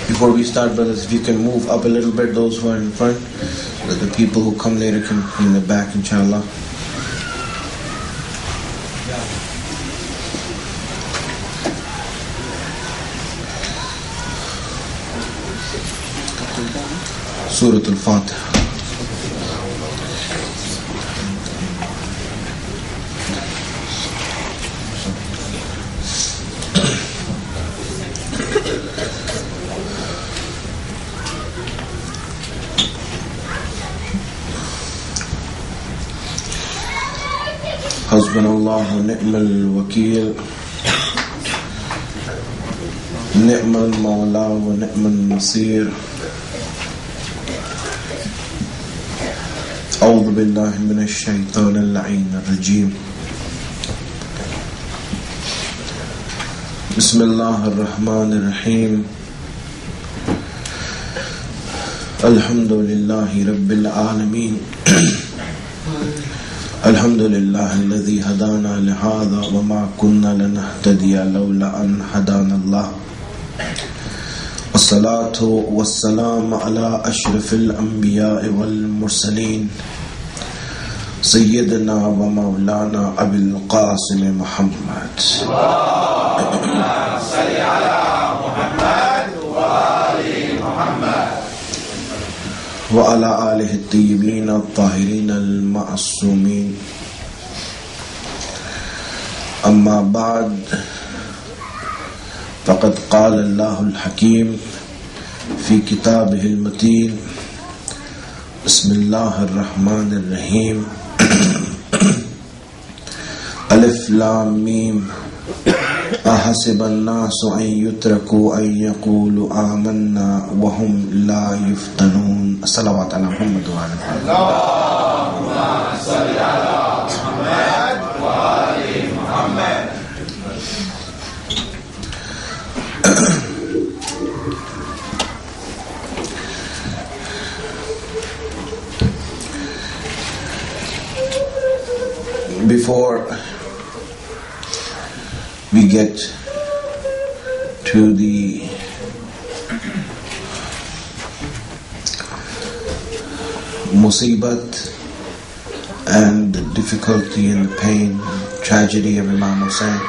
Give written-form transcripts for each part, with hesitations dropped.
Before we start, brothers, if you can move up a little bit, those who are in front, so that the people who come later can be in the back, inshallah. Surah Al-Fatiha. Hasbunallahu wa ni'mal wakeel, ni'mal mawla wa ni'mal nasir. A'udhu billahi minash shaitanir rajim. Bismillahir rahmanir rahim. Alhamdulillahi rabbil alameen. Alhamdulillahi alladhi hadana lihadha wa ma kunna lanahtadiya lawla an hadana Allah. Wassalatu wassalamu ala ashrafil anbiya'i wal mursaleen, Sayyidina wa Mawlana Abil Qasim Muhammad. Allahumma salli ala Muhammad wa ali Muhammad. وعلى آله الطيبين الطاهرين المعصومين. أما بعد، فقد قال الله الحكيم في كتابه المتين. بسم الله الرحمن الرحيم. ألف لام ميم. أحسب الناس أن يتركوا أن يقولوا آمنا وهم لا يفتنون. الصلوات على محمد وعلى آله. اللهم صل على محمد وآل محمد. Before we get to the musibat and the difficulty and the pain, tragedy of Imam Hussain,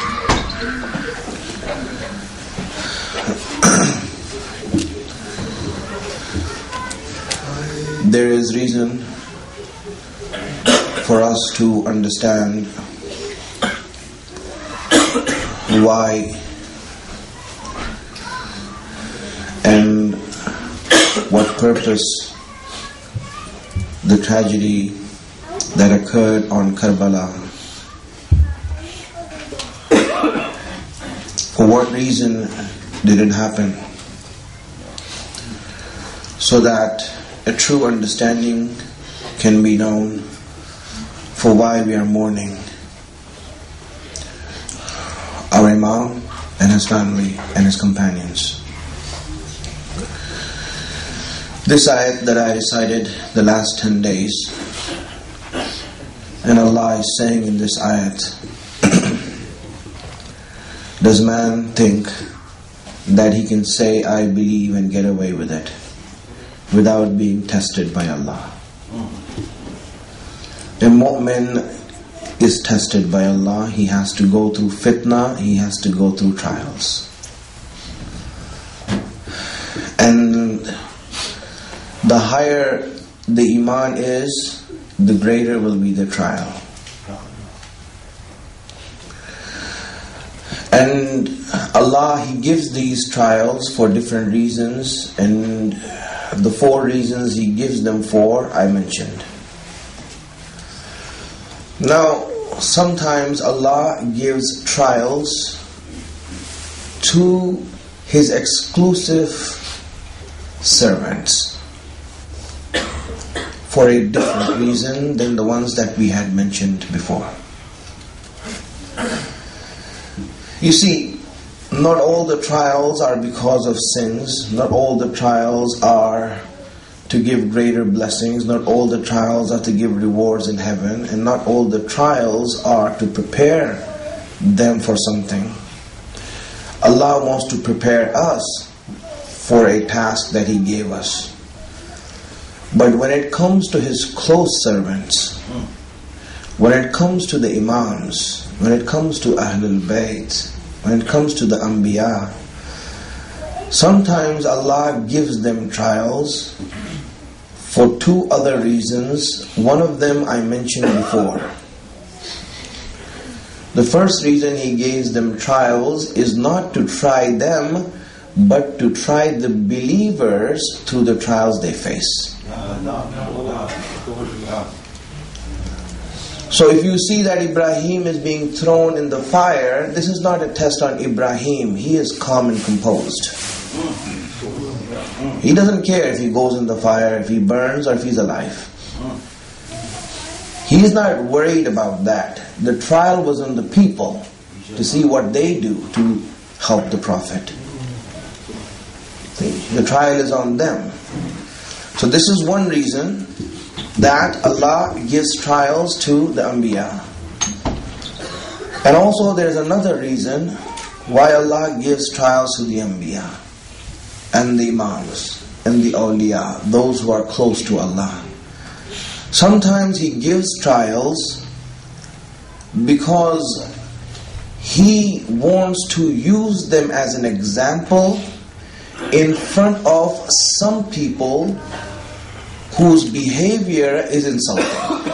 there is reason for us to understand why and what purpose the tragedy that occurred on Karbala, for what reason did it happen, so that a true understanding can be known for why we are mourning our Imam and his family and his companions. This ayat that I recited the last 10 days, and Allah is saying in this ayat, does man think that he can say I believe and get away with it without being tested by Allah? A mu'min is tested by Allah. He has to go through fitna, he has to go through trials. And the higher the iman is, the greater will be the trial. And Allah, He gives these trials for different reasons, and the 4 reasons He gives them for, I mentioned. Now, sometimes Allah gives trials to His exclusive servants for a different reason than the ones that we had mentioned before. You see, not all the trials are because of sins, not all the trials are to give greater blessings, not all the trials are to give rewards in heaven, and not all the trials are to prepare them for something. Allah wants to prepare us for a task that He gave us. But when it comes to His close servants, when it comes to the Imams, when it comes to Ahlul Bayt, when it comes to the Anbiya, sometimes Allah gives them trials for two other reasons. One of them I mentioned before. The first reason He gives them trials is not to try them, but to try the believers through the trials they face. So if you see that Ibrahim is being thrown in the fire, this is not a test on Ibrahim. He is calm and composed. He doesn't care if he goes in the fire, if he burns, or if he's alive. He is not worried about that. The trial was on the people to see what they do to help the Prophet. See, the trial is on them. So this is one reason that Allah gives trials to the Anbiya. And also there is another reason why Allah gives trials to the Anbiya and the Imams and the Awliya, those who are close to Allah. Sometimes He gives trials because He wants to use them as an example in front of some people whose behavior is insulting.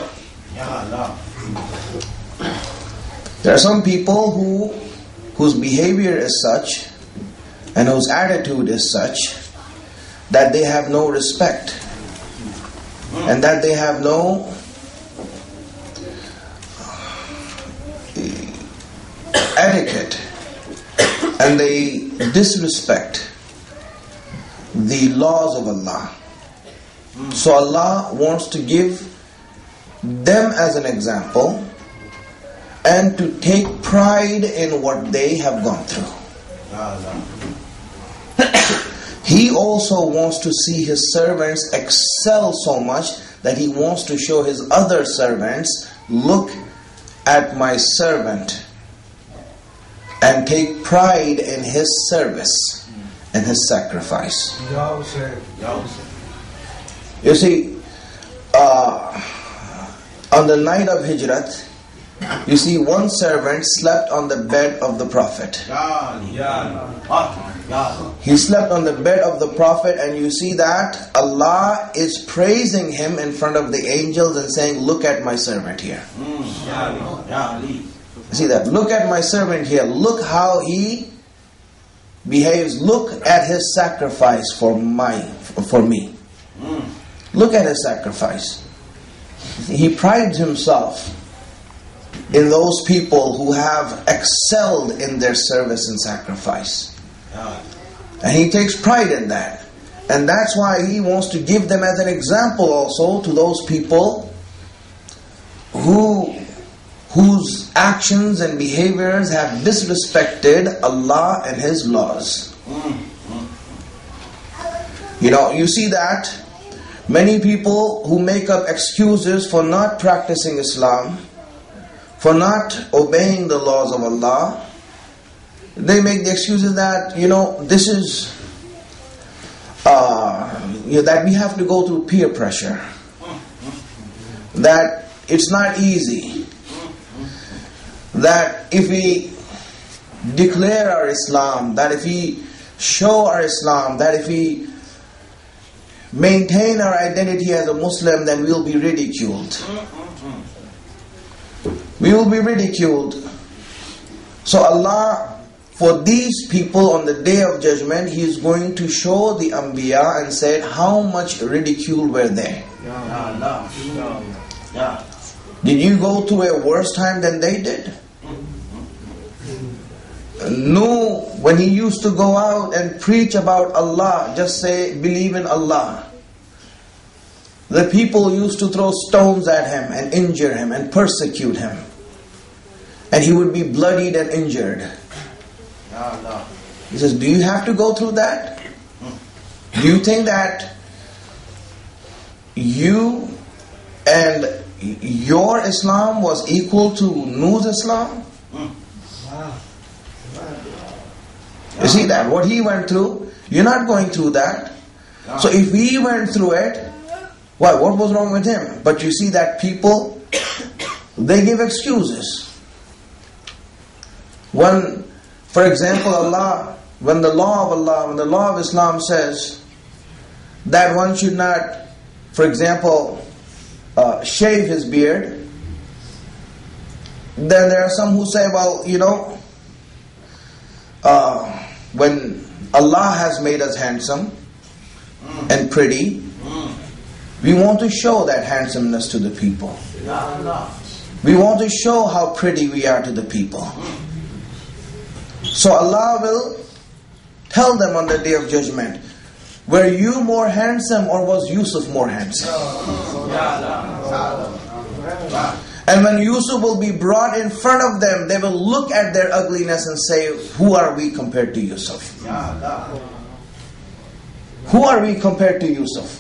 There are some people whose behavior is such and whose attitude is such that they have no respect and that they have no etiquette, and they disrespect the laws of Allah. So Allah wants to give them as an example and to take pride in what they have gone through. He also wants to see His servants excel so much that He wants to show His other servants, look at my servant, and take pride in his service and his sacrifice. You see, on the night of Hijrat, you see one servant slept on the bed of the Prophet. He slept on the bed of the Prophet, and you see that Allah is praising him in front of the angels and saying, look at my servant here. See that? Look at my servant here. Look how he behaves. Look at his sacrifice for me. Look at his sacrifice. He prides himself in those people who have excelled in their service and sacrifice. And he takes pride in that. And that's why he wants to give them as an example also to those people whose actions and behaviors have disrespected Allah and His laws. You see that many people who make up excuses for not practicing Islam, for not obeying the laws of Allah, they make the excuses that, this is, that we have to go through peer pressure, that it's not easy, that if we declare our Islam, that if we show our Islam, that if we maintain our identity as a Muslim, then we'll be ridiculed. We will be ridiculed. So Allah, for these people on the Day of Judgment, He is going to show the Anbiya and say, how much ridicule were they? Did you go through a worse time than they did? Nuh, when he used to go out and preach about Allah, just say, believe in Allah, the people used to throw stones at him and injure him and persecute him. And he would be bloodied and injured. He says, do you have to go through that? Do you think that you and your Islam was equal to Nuh's Islam? You see that? What he went through, You're not going through that. So if he went through it, why? What was wrong with him? But you see that people, they give excuses. When, for example, when the law of Islam says that one should not, for example, shave his beard, then there are some who say, well, when Allah has made us handsome and pretty, we want to show that handsomeness to the people. We want to show how pretty we are to the people. So Allah will tell them on the Day of Judgment, were you more handsome or was Yusuf more handsome? And when Yusuf will be brought in front of them, they will look at their ugliness and say, who are we compared to Yusuf? Who are we compared to Yusuf?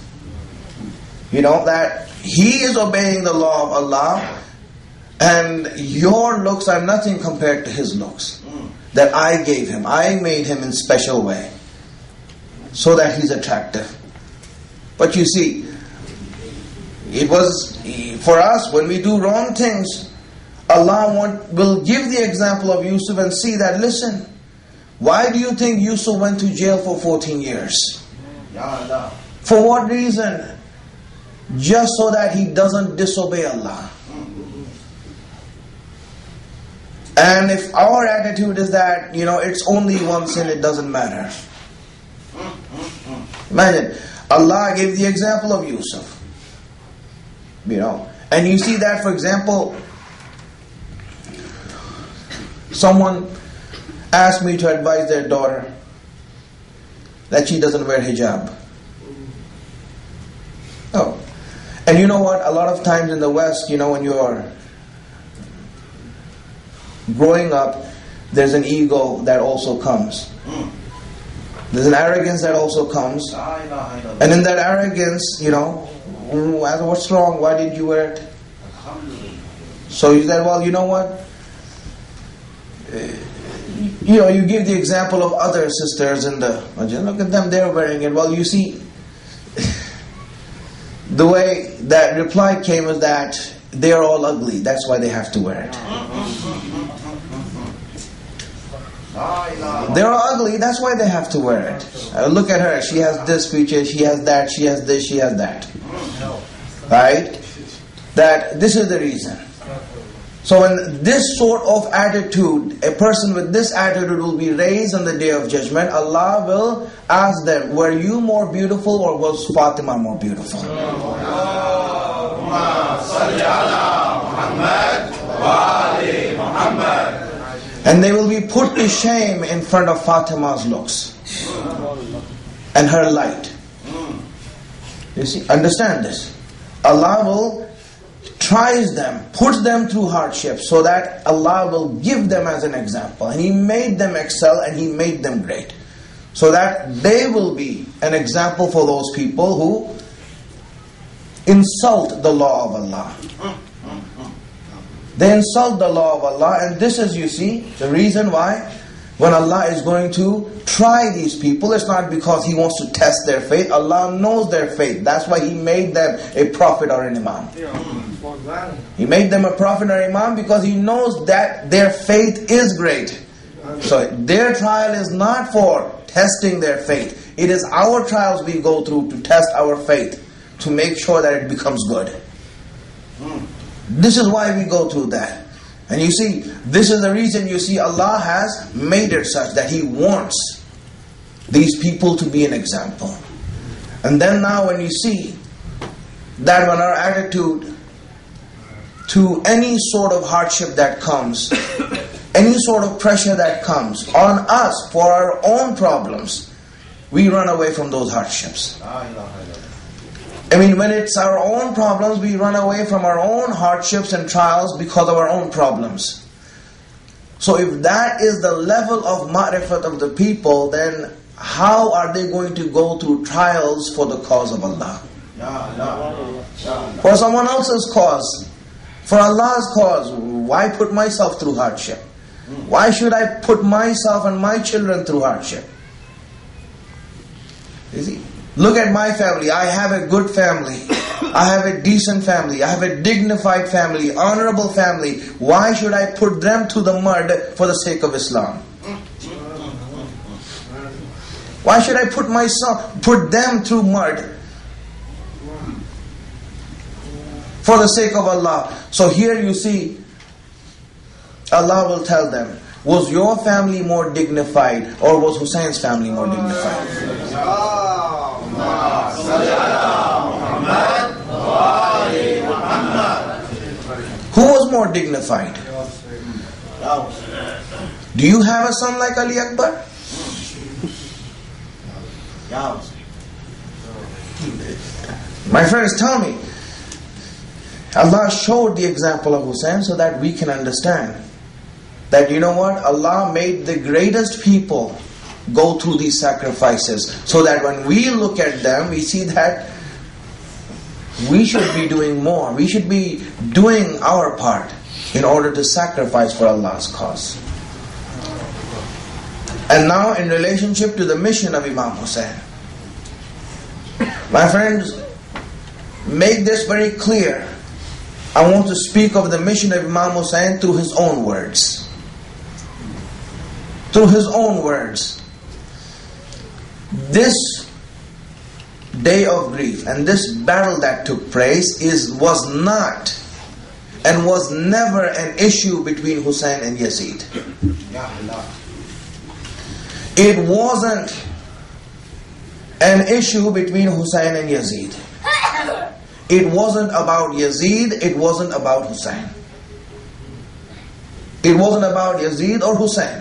That he is obeying the law of Allah, and your looks are nothing compared to his looks that I gave him. I made him in special way so that he's attractive. But you see, it was for us, when we do wrong things, Allah will give the example of Yusuf and see that, listen, why do you think Yusuf went to jail for 14 years? For what reason? Just so that he doesn't disobey Allah. And if our attitude is that, it's only one sin, it doesn't matter. Imagine, Allah gave the example of Yusuf. And you see that, for example, someone asked me to advise their daughter that she doesn't wear hijab. Oh. And you know what? A lot of times in the West, when you're growing up, there's an ego that also comes. There's an arrogance that also comes. And in that arrogance, what's wrong? Why did you wear it? So you said, well, you know what? You give the example of other sisters in the masjid. Look at them, they're wearing it. Well, you see, the way that reply came is that they are all ugly. That's why they have to wear it. They're all ugly. That's why they have to wear it. Look at her. She has this feature. She has that. She has this. She has that. Right? That this is the reason. So when this sort of attitude, a person with this attitude will be raised on the Day of Judgment, Allah will ask them, were you more beautiful or was Fatima more beautiful? And they will be put to shame in front of Fatima's looks and her light. You see, understand this. Allah will tries them, puts them through hardship so that Allah will give them as an example. And He made them excel and He made them great. So that they will be an example for those people who insult the law of Allah. They insult the law of Allah, and this is, you see, the reason why when Allah is going to try these people, it's not because He wants to test their faith. Allah knows their faith. That's why He made them a prophet or an imam. He made them a prophet or imam because He knows that their faith is great. So their trial is not for testing their faith. It is our trials we go through to test our faith, to make sure that it becomes good. This is why we go through that. And you see, this is the reason you see Allah has made it such that He wants these people to be an example. And then now when you see that when our attitude to any sort of hardship that comes, any sort of pressure that comes on us for our own problems, we run away from those hardships. I mean, when it's our own problems, we run away from our own hardships and trials because of our own problems. So if that is the level of ma'rifat of the people, then how are they going to go through trials for the cause of Allah? For someone else's cause. For Allah's cause. Why put myself through hardship? Why should I put myself and my children through hardship? You see? Look at my family. I have a good family. I have a decent family. I have a dignified family, honorable family. Why should I put them to the mud for the sake of Islam? Why should I put them through mud for the sake of Allah? So here you see, Allah will tell them, was your family more dignified or was Husayn's family more dignified? Who was more dignified? Do you have a son like Ali Akbar? My friends, tell me. Allah showed the example of Husayn so that we can understand that, you know what, Allah made the greatest people go through these sacrifices, so that when we look at them, we see that we should be doing more. We should be doing our part in order to sacrifice for Allah's cause. And now in relationship to the mission of Imam Hussain, my friends, make this very clear. I want to speak of the mission of Imam Hussain through his own words. Through his own words. This day of grief and this battle that took place was not and was never an issue between Hussain and Yazid. It wasn't an issue between Hussain and Yazid. It wasn't about Yazid, it wasn't about Hussain. It wasn't about Yazid or Hussain.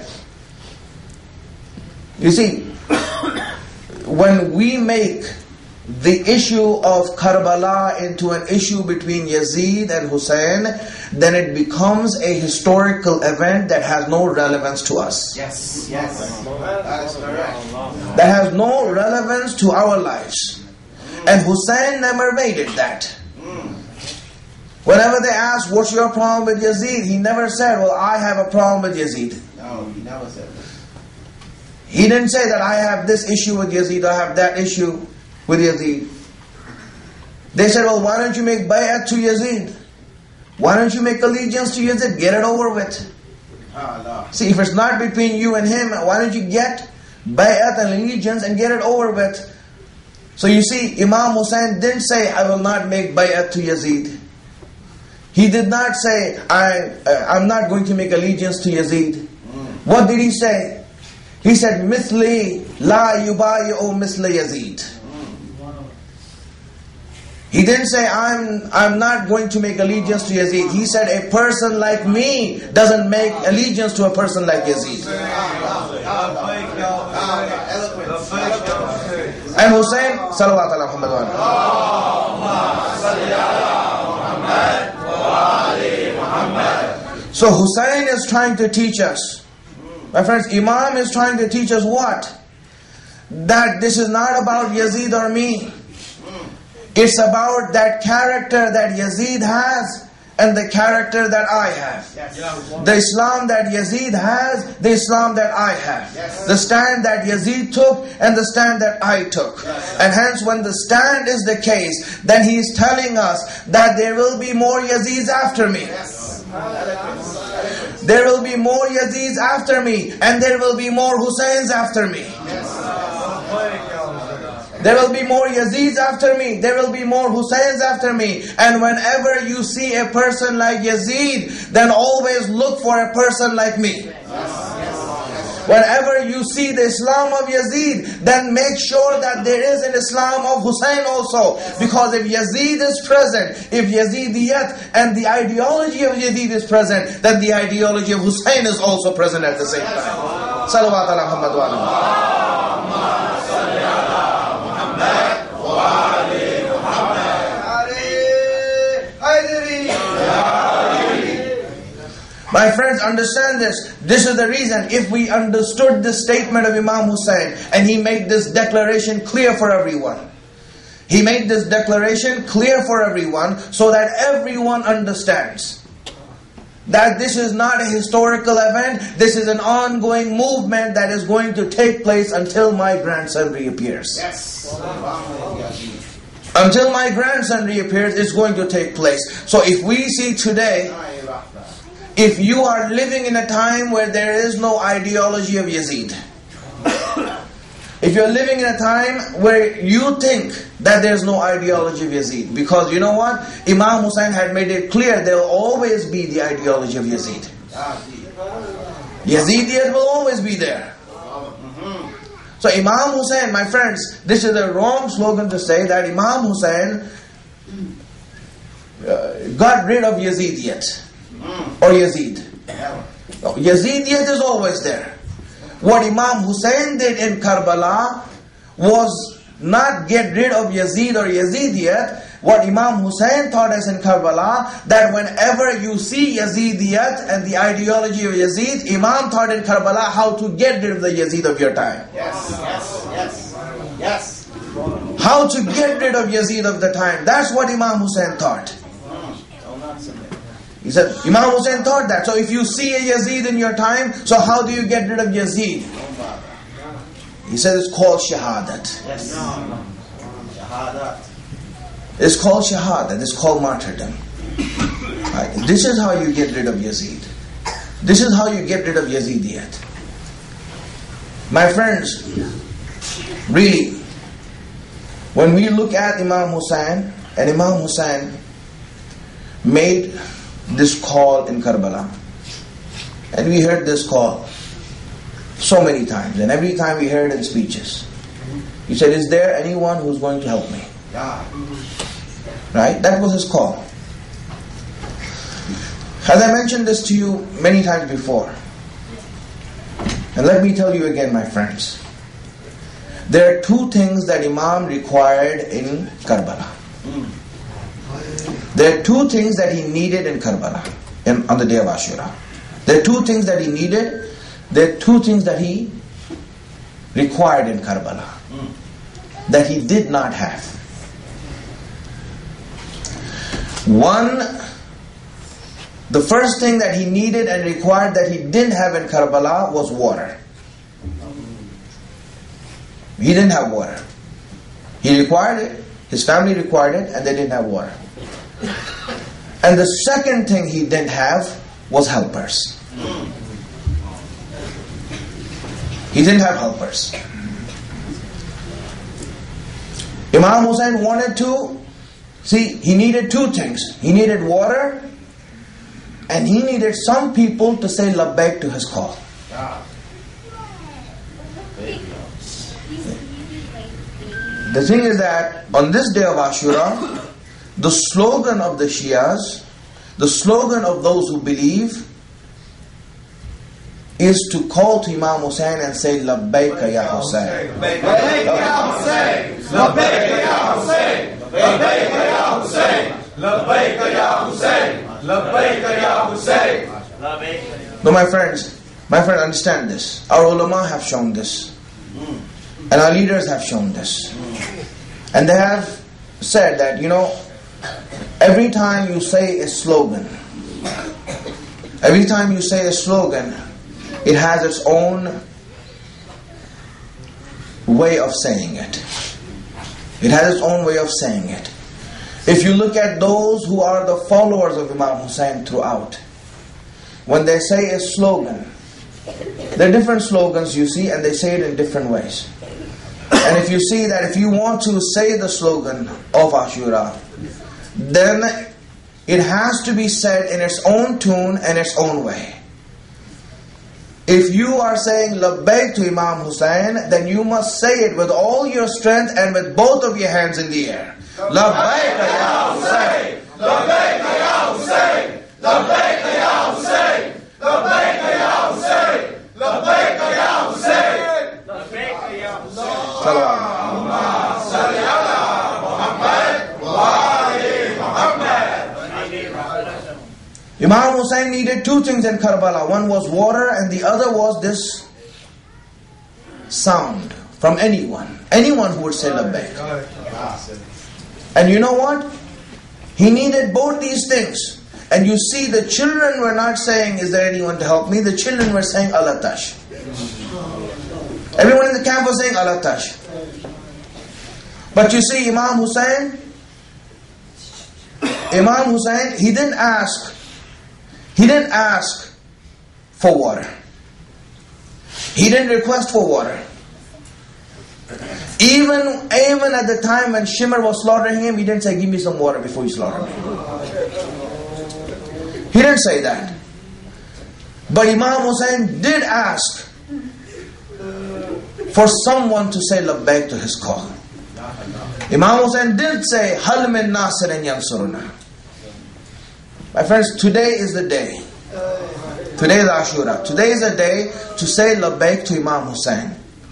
You see, when we make the issue of Karbala into an issue between Yazid and Hussain, then it becomes a historical event that has no relevance to us. Yes. That is correct. That has no relevance to our lives. And Hussain never made it that. Whenever they asked, what's your problem with Yazid? He never said, well, I have a problem with Yazid. No, he never said that. He didn't say that I have this issue with Yazid, I have that issue with Yazid. They said, well, why don't you make bay'at to Yazid? Why don't you make allegiance to Yazid? Get it over with. See, if it's not between you and him, why don't you get bay'at and allegiance and get it over with? So you see, Imam Hussain didn't say, I will not make bay'at to Yazid. He did not say, I'm not going to make allegiance to Yazid. What did he say? He said, Mithli la yubayi'u misla Yazid. He didn't say, I'm not going to make allegiance to Yazid. He said, a person like me doesn't make allegiance to a person like Yazid. And Hussain, salawat ala Muhammad wa So Hussain is trying to teach us. My friends, Imam is trying to teach us what? That this is not about Yazid or me. It's about that character that Yazid has and the character that I have. The Islam that Yazid has, the Islam that I have. The stand that Yazid took and the stand that I took. And hence when the stand is the case, then he is telling us that there will be more Yazids after me. There will be more Yazids after me, and there will be more Hussains after me. There will be more Yazids after me. There will be more Hussains after me. And whenever you see a person like Yazid, then always look for a person like me. Whenever you see the Islam of Yazid, then make sure that there is an Islam of Hussain also. Because if Yazid is present, if Yazidiyat and the ideology of Yazid is present, then the ideology of Hussain is also present at the same time. Salawat ala Muhammad wa ala My friends, understand this. This is the reason, if we understood this statement of Imam Hussain, and he made this declaration clear for everyone. He made this declaration clear for everyone, so that everyone understands that this is not a historical event, this is an ongoing movement that is going to take place until my grandson reappears. Yes. Until my grandson reappears, it's going to take place. So if we see today, if you are living in a time where there is no ideology of Yazid, if you're living in a time where you think that there's no ideology of Yazid, because you know what? Imam Hussain had made it clear there will always be the ideology of Yazid. Yazidiyat will always be there. So Imam Hussain, my friends, this is a wrong slogan to say that Imam Hussain got rid of Yazidiyat or Yazid. No, Yazidiyat is always there. What Imam Hussain did in Karbala was not get rid of Yazid or Yazidiyat. What Imam Hussain taught us in Karbala, that whenever you see Yazidiyat and the ideology of Yazid, Imam taught in Karbala how to get rid of the Yazid of your time. Yes. How to get rid of Yazid of the time. That's what Imam Hussain taught. He said, Imam Hussain taught that. So if you see a Yazid in your time, so how do you get rid of Yazid? He said it's called Shahadat. Yes. Shahadat. It's called Shahadat. It's called martyrdom. Right? This is how you get rid of Yazid. This is how you get rid of Yazidiyat. My friends, really, when we look at Imam Hussain, and Imam Hussain made this call in Karbala, and we heard this call so many times, and every time we heard it in speeches. He said, is there anyone who's going to help me? Right? That was his call. As I mentioned this to you many times before, and let me tell you again, my friends, there are two things that Imam required in Karbala. There are two things that he needed in Karbala, on the day of Ashura. There are two things that he needed. There are two things that he required in Karbala that he did not have. One, the first thing that he needed and required that he didn't have in Karbala was water. He didn't have water. He required it, his family required it, and they didn't have water. And the second thing he didn't have was helpers. He didn't have helpers. Imam Hussain wanted to, he needed two things. He needed water, and he needed some people to say labbaik to his call. The thing is that on this day of Ashura, the slogan of the Shias, the slogan of those who believe, is to call to Imam Hussain and say, Labbaika ya Hussain. Labbaika ya Hussain. Labbaika ya Hussain. Labbaika ya Hussain. Labbaika ya Hussain. Labbaika ya Hussain. No, my friends, understand this. Our ulama have shown this. And our leaders have shown this. And they have said that, every time you say a slogan, it has its own way of saying it. It has its own way of saying it. If you look at those who are the followers of Imam Hussain throughout, when they say a slogan, there are different slogans you see, and they say it in different ways. And if you see that if you want to say the slogan of Ashura, then it has to be said in its own tune and its own way. If you are saying labbaik to Imam Hussain, then you must say it with all your strength and with both of your hands in the air. Labbaik ya Hussain! Labbaik ya Hussain! Labbaik ya Hussain! Labbaik ya Hussain! Labbaik ya Hussain! Labbaik ya Hussain! Salli ala Muhammad wa ali Muhammad. Imam Hussain needed two things in Karbala. One was water, and the other was this sound from anyone who would say labbaik. And you know what? He needed both these things. And you see the children were not saying, is there anyone to help me? The children were saying, Allah Tash. Everyone in the camp was saying, Allah Tash. But you see Imam Hussein, he didn't ask for water. He didn't request for water. Even at the time when Shimr was slaughtering him, he didn't say, give me some water before you slaughter me. He didn't say that. But Imam Hussein did ask for someone to say labbaik to his call. Imam Hussein did say, Hal min nasirin yansuruna. My friends, today is the day. Today is Ashura. Today is a day to say labbaik to Imam Hussein.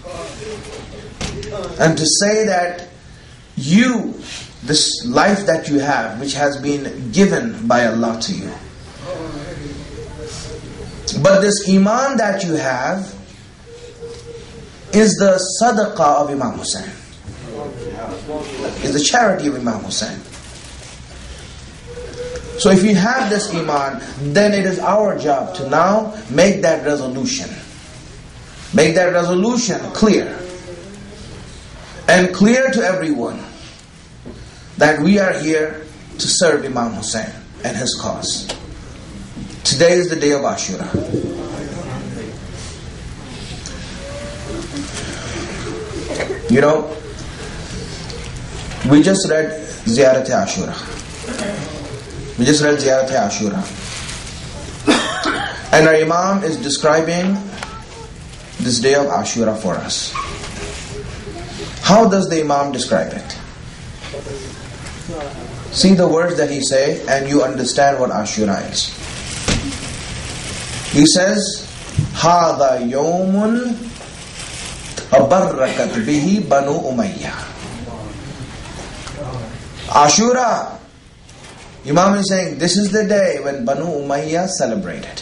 And to say that you, this life that you have, which has been given by Allah to you. But this iman that you have is the sadaqah of Imam Hussein. Is the charity of Imam Hussein. So if you have this iman, then it is our job to now make that resolution. Make that resolution clear. And clear to everyone that we are here to serve Imam Hussein and his cause. Today is the day of Ashura. You know, we just read Ziyarat Ashura. And our Imam is describing this day of Ashura for us. How does the Imam describe it? See the words that he say and you understand what Ashura is. He says, هَذَا يَوْمٌ تَبَرَّكَتْ بِهِ بَنُو أُمَيَّةَ. Ashura, Imam is saying, this is the day when Banu Umayyah celebrated.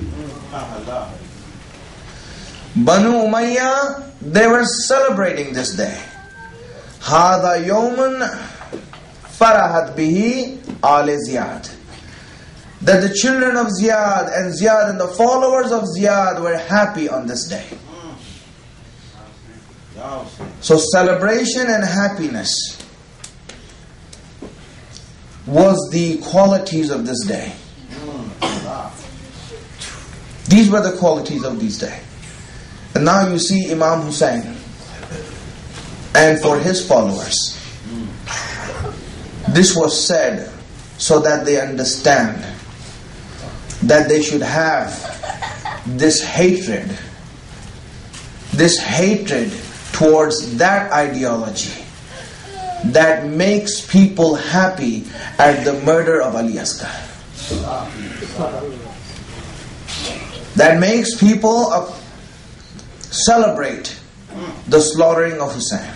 Banu Umayyah, they were celebrating this day. هَذَا يَوْمٌ فَرَحَتْ بِهِ آلِ زِيَادٍ. That the children of Ziyad and the followers of Ziyad were happy on this day. So celebration and happiness was the qualities of this day. These were the qualities of this day. And now you see Imam Hussein and for his followers. This was said so that they understand that they should have this hatred towards that ideology that makes people happy at the murder of Ali Asghar. That makes people celebrate the slaughtering of Hussein.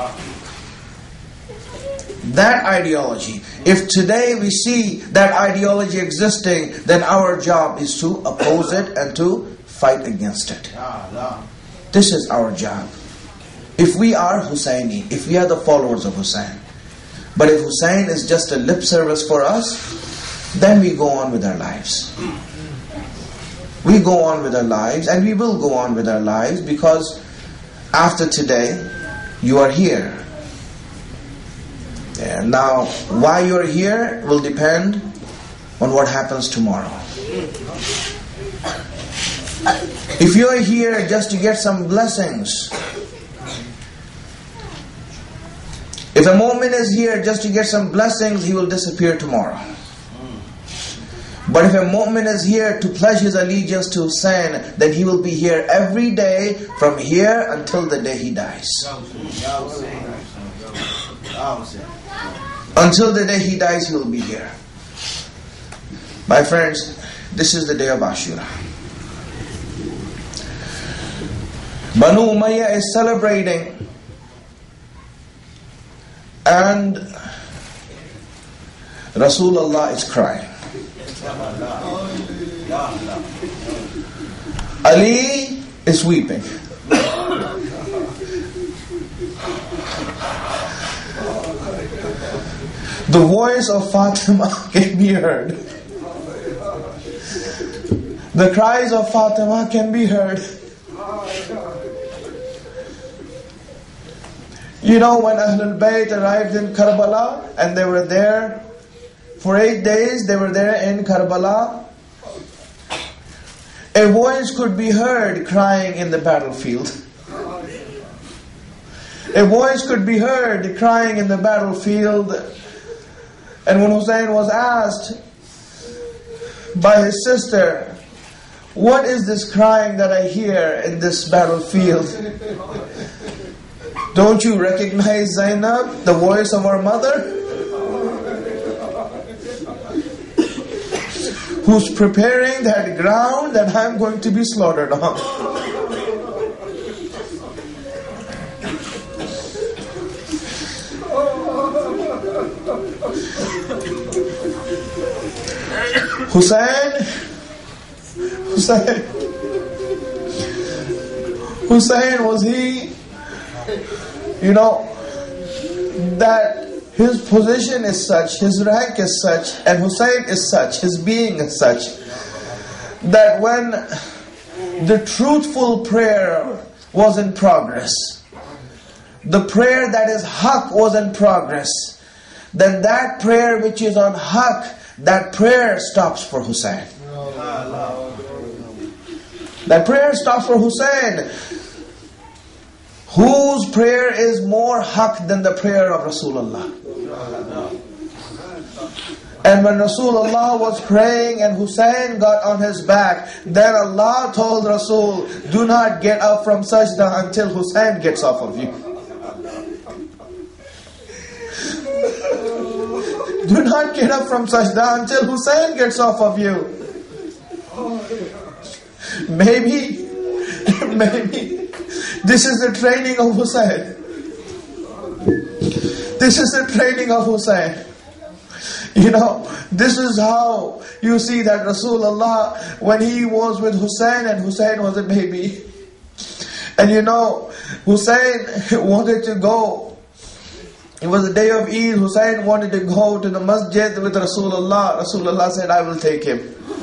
That ideology. If today we see that ideology existing, then our job is to oppose it and to fight against it. This is our job. If we are Husseini, if we are the followers of Hussein. But if Hussein is just a lip service for us, then we go on with our lives. We go on with our lives, and we will go on with our lives, because after today, you are here. Now, why you are here will depend on what happens tomorrow. If you are here just to get some blessings, if a mu'min is here just to get some blessings, he will disappear tomorrow. But if a mu'min is here to pledge his allegiance to Hussein, then he will be here every day from here until the day he dies. Until the day he dies, he will be here. My friends, this is the day of Ashura. Banu Umayyah is celebrating, and Rasulullah is crying. Ali is weeping. The voice of Fatima can be heard. The cries of Fatima can be heard. You know, when Ahlul Bayt arrived in Karbala and they were there for 8 days, they were there in Karbala. A voice could be heard crying in the battlefield. A voice could be heard crying in the battlefield. And when Hussein was asked by his sister, "What is this crying that I hear in this battlefield? Don't you recognize Zainab, the voice of our mother, who's preparing that ground that I'm going to be slaughtered on?" Hussein was he, you know, that his position is such, his rank is such, and Hussein is such, his being is such, that when the truthful prayer was in progress, the prayer that is haq was in progress, then that prayer which is on haq, that prayer stops for Hussein. That prayer stops for Hussein. Whose prayer is more haq than the prayer of Rasulullah? And when Rasulullah was praying and Hussein got on his back, then Allah told Rasul, "Do not get up from sajda until Hussein gets off of you." Do not get up from sajda until Hussein gets off of you. Maybe this is the training of Hussein. This is the training of Hussein. You know, this is how you see that Rasulullah, when he was with Hussein and Hussein was a baby, and you know, Hussein wanted to go. It was the day of Eid. Hussein wanted to go to the masjid with Rasulullah. Rasulullah said, "I will take him."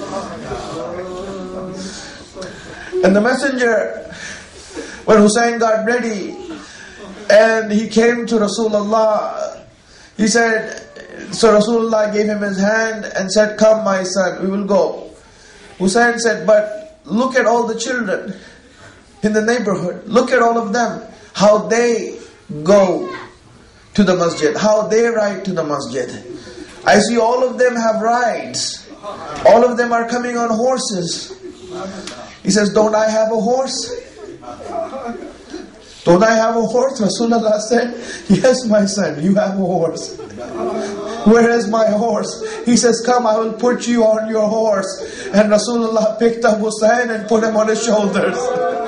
And the messenger, when Hussein got ready and he came to Rasulullah, he said, so Rasulullah gave him his hand and said, "Come my son, we will go." Hussein said, "But look at all the children in the neighborhood. Look at all of them, how they go to the masjid, how they ride to the masjid. I see all of them have rides. All of them are coming on horses." He says, "Don't I have a horse? Don't I have a horse?" Rasulullah said, "Yes, my son, you have a horse." "Where is my horse?" He says, "Come, I will put you on your horse." And Rasulullah picked up Hussein and put him on his shoulders.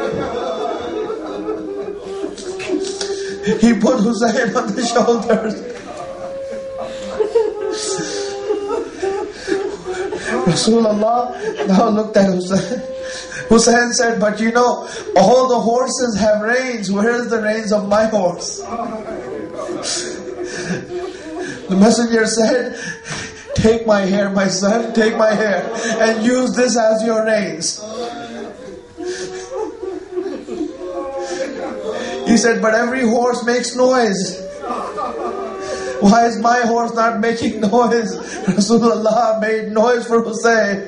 He put Hussein on the shoulders. Rasulullah now looked at Hussein. Hussein said, "But you know, all the horses have reins. Where is the reins of my horse?" The messenger said, "Take my hair, my son, take my hair, and use this as your reins." He said, "But every horse makes noise. Why is my horse not making noise?" Rasulullah made noise for Hussein.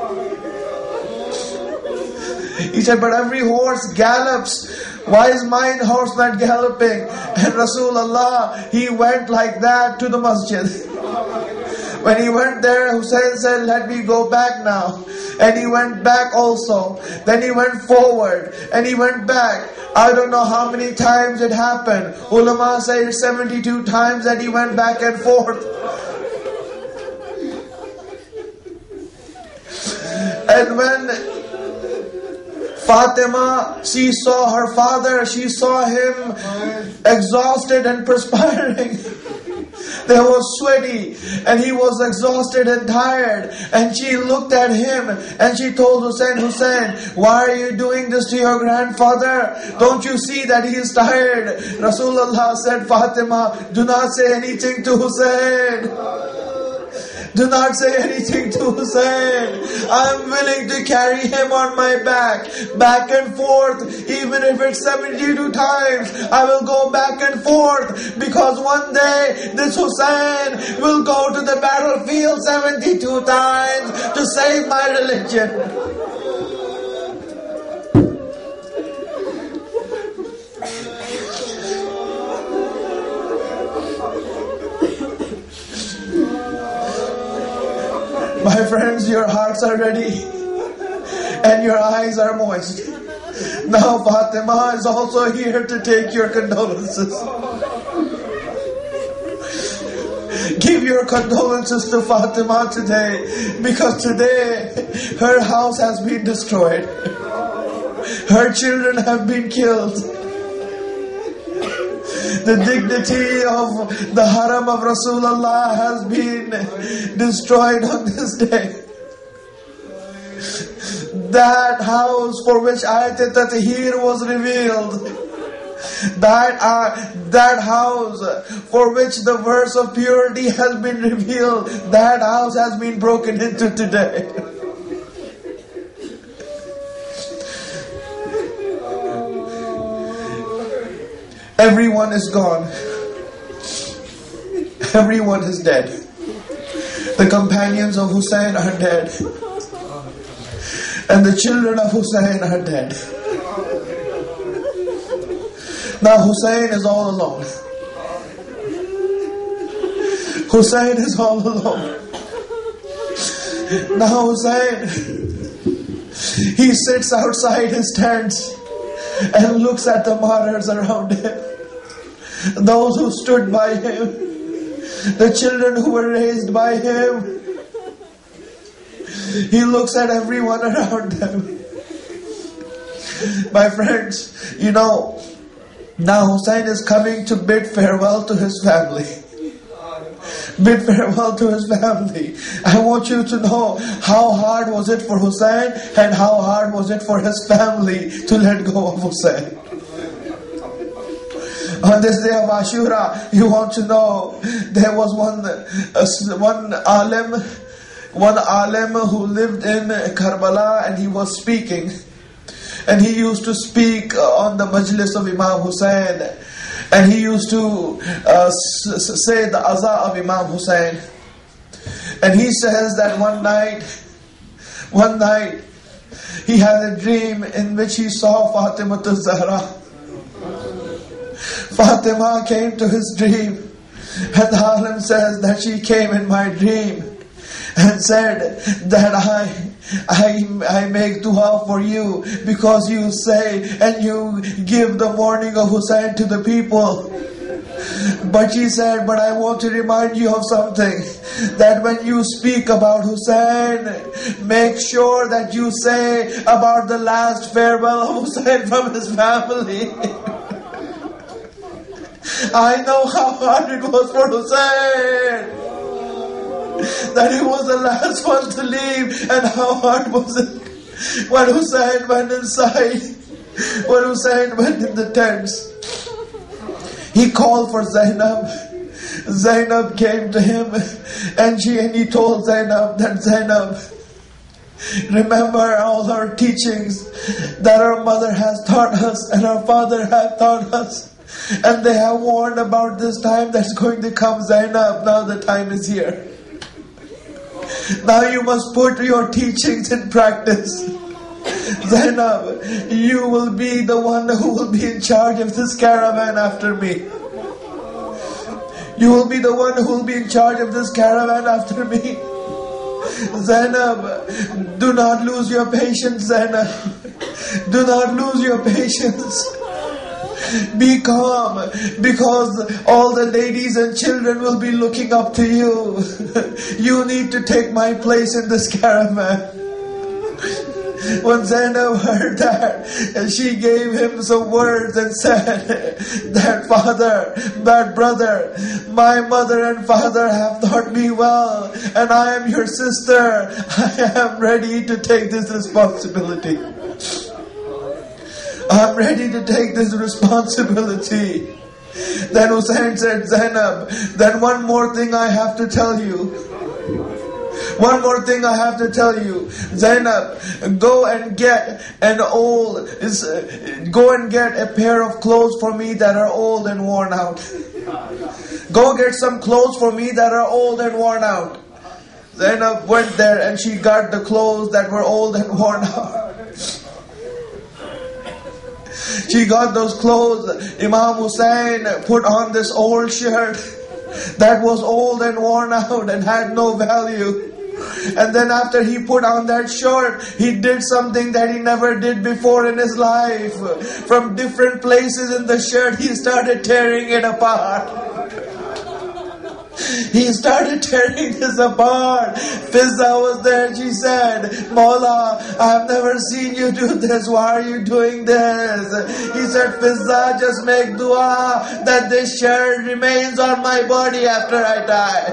He said, "But every horse gallops. Why is my horse not galloping?" And Rasulullah, he went like that to the masjid. When he went there, Hussein said, "Let me go back now." And he went back also. Then he went forward and he went back. I don't know how many times it happened. Ulama say 72 times that he went back and forth. And when Fatima, she saw her father, she saw him exhausted and perspiring. They was sweaty and he was exhausted and tired. And she looked at him and she told Hussein, "Hussein, why are you doing this to your grandfather? Don't you see that he is tired?" Rasulullah said, "Fatima, do not say anything to Hussein." Do not say anything to Hussein. I am willing to carry him on my back and forth, even if it's 72 times. I will go back and forth, because one day this Hussein will go to the battlefield 72 times to save my religion. My friends, your hearts are ready and your eyes are moist. Now Fatima is also here to take your condolences. Give your condolences to Fatima today, because today her house has been destroyed. Her children have been killed. The dignity of the haram of Rasulullah has been destroyed on this day. That house for which Ayat Tathir was revealed, that house for which the verse of purity has been revealed, that house has been broken into today. Everyone is gone. Everyone is dead. The companions of Hussein are dead. And the children of Hussein are dead. Now Hussein is all alone. Hussein is all alone. Now Hussein, he sits outside his tent and looks at the martyrs around him. Those who stood by him, the children who were raised by him. He looks at everyone around them. My friends, now Hussein is coming to bid farewell to his family. Bid farewell to his family. I want you to know how hard was it for Hussein and how hard was it for his family to let go of Hussein. On this day of Ashura, you want to know, there was one alim who lived in Karbala, and he was speaking. And he used to speak on the majlis of Imam Hussein. And he used to say the aza of Imam Hussein. And he says that one night, he had a dream in which he saw Fatima Zahra. Fatima came to his dream, and the alim says that she came in my dream and said that I make dua for you, because you say and you give the mourning of Hussein to the people. But she said, but I want to remind you of something, that when you speak about Hussein, make sure that you say about the last farewell of Hussein from his family. I know how hard it was for Hussein, that he was the last one to leave, and how hard was it when Hussein went inside, when Hussein went in the tents. He called for Zainab. Zainab came to him, and he told Zainab that, Zainab, remember all our teachings that our mother has taught us and our father has taught us. And they have warned about this time that's going to come, Zainab. Now the time is here. Now you must put your teachings in practice. Zainab, you will be the one who will be in charge of this caravan after me. You will be the one who will be in charge of this caravan after me. Zainab, do not lose your patience, Zainab. Do not lose your patience. Be calm, because all the ladies and children will be looking up to you. You need to take my place in this caravan. When Zainab heard that, she gave him some words and said that, Father, that brother, my mother and father have taught me well, and I am your sister. I am ready to take this responsibility. I'm ready to take this responsibility. Then Hussein said, Zainab, then one more thing I have to tell you. One more thing I have to tell you. Zainab, go and get a pair of clothes for me that are old and worn out. Go get some clothes for me that are old and worn out. Zainab went there and she got the clothes that were old and worn out. She got those clothes. Imam Hussein put on this old shirt that was old and worn out and had no value. And then after he put on that shirt, he did something that he never did before in his life. From different places in the shirt, he started tearing it apart. He started tearing this apart. Fizza was there. She said, Mawla, I have never seen you do this. Why are you doing this? He said, Fizza, just make dua that this shirt remains on my body after I die.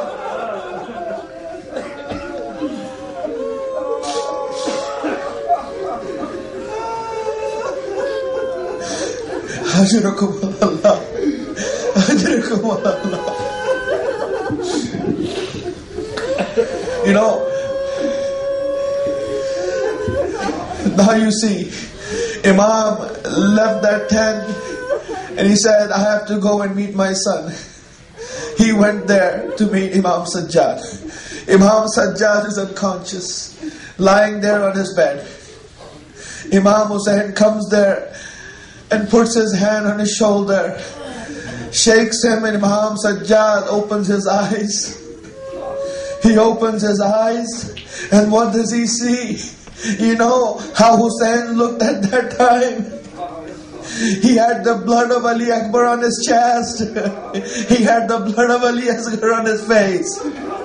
Ajrakum Allah. Ajrakum Allah. You know, now you see, Imam left that tent and he said, I have to go and meet my son. He went there to meet Imam Sajjad. Imam Sajjad is unconscious, lying there on his bed. Imam Hussein comes there and puts his hand on his shoulder, shakes him, and Imam Sajjad opens his eyes. He opens his eyes, and what does he see? You know how Hussein looked at that time? He had the blood of Ali Akbar on his chest. He had the blood of Ali Akbar on his face.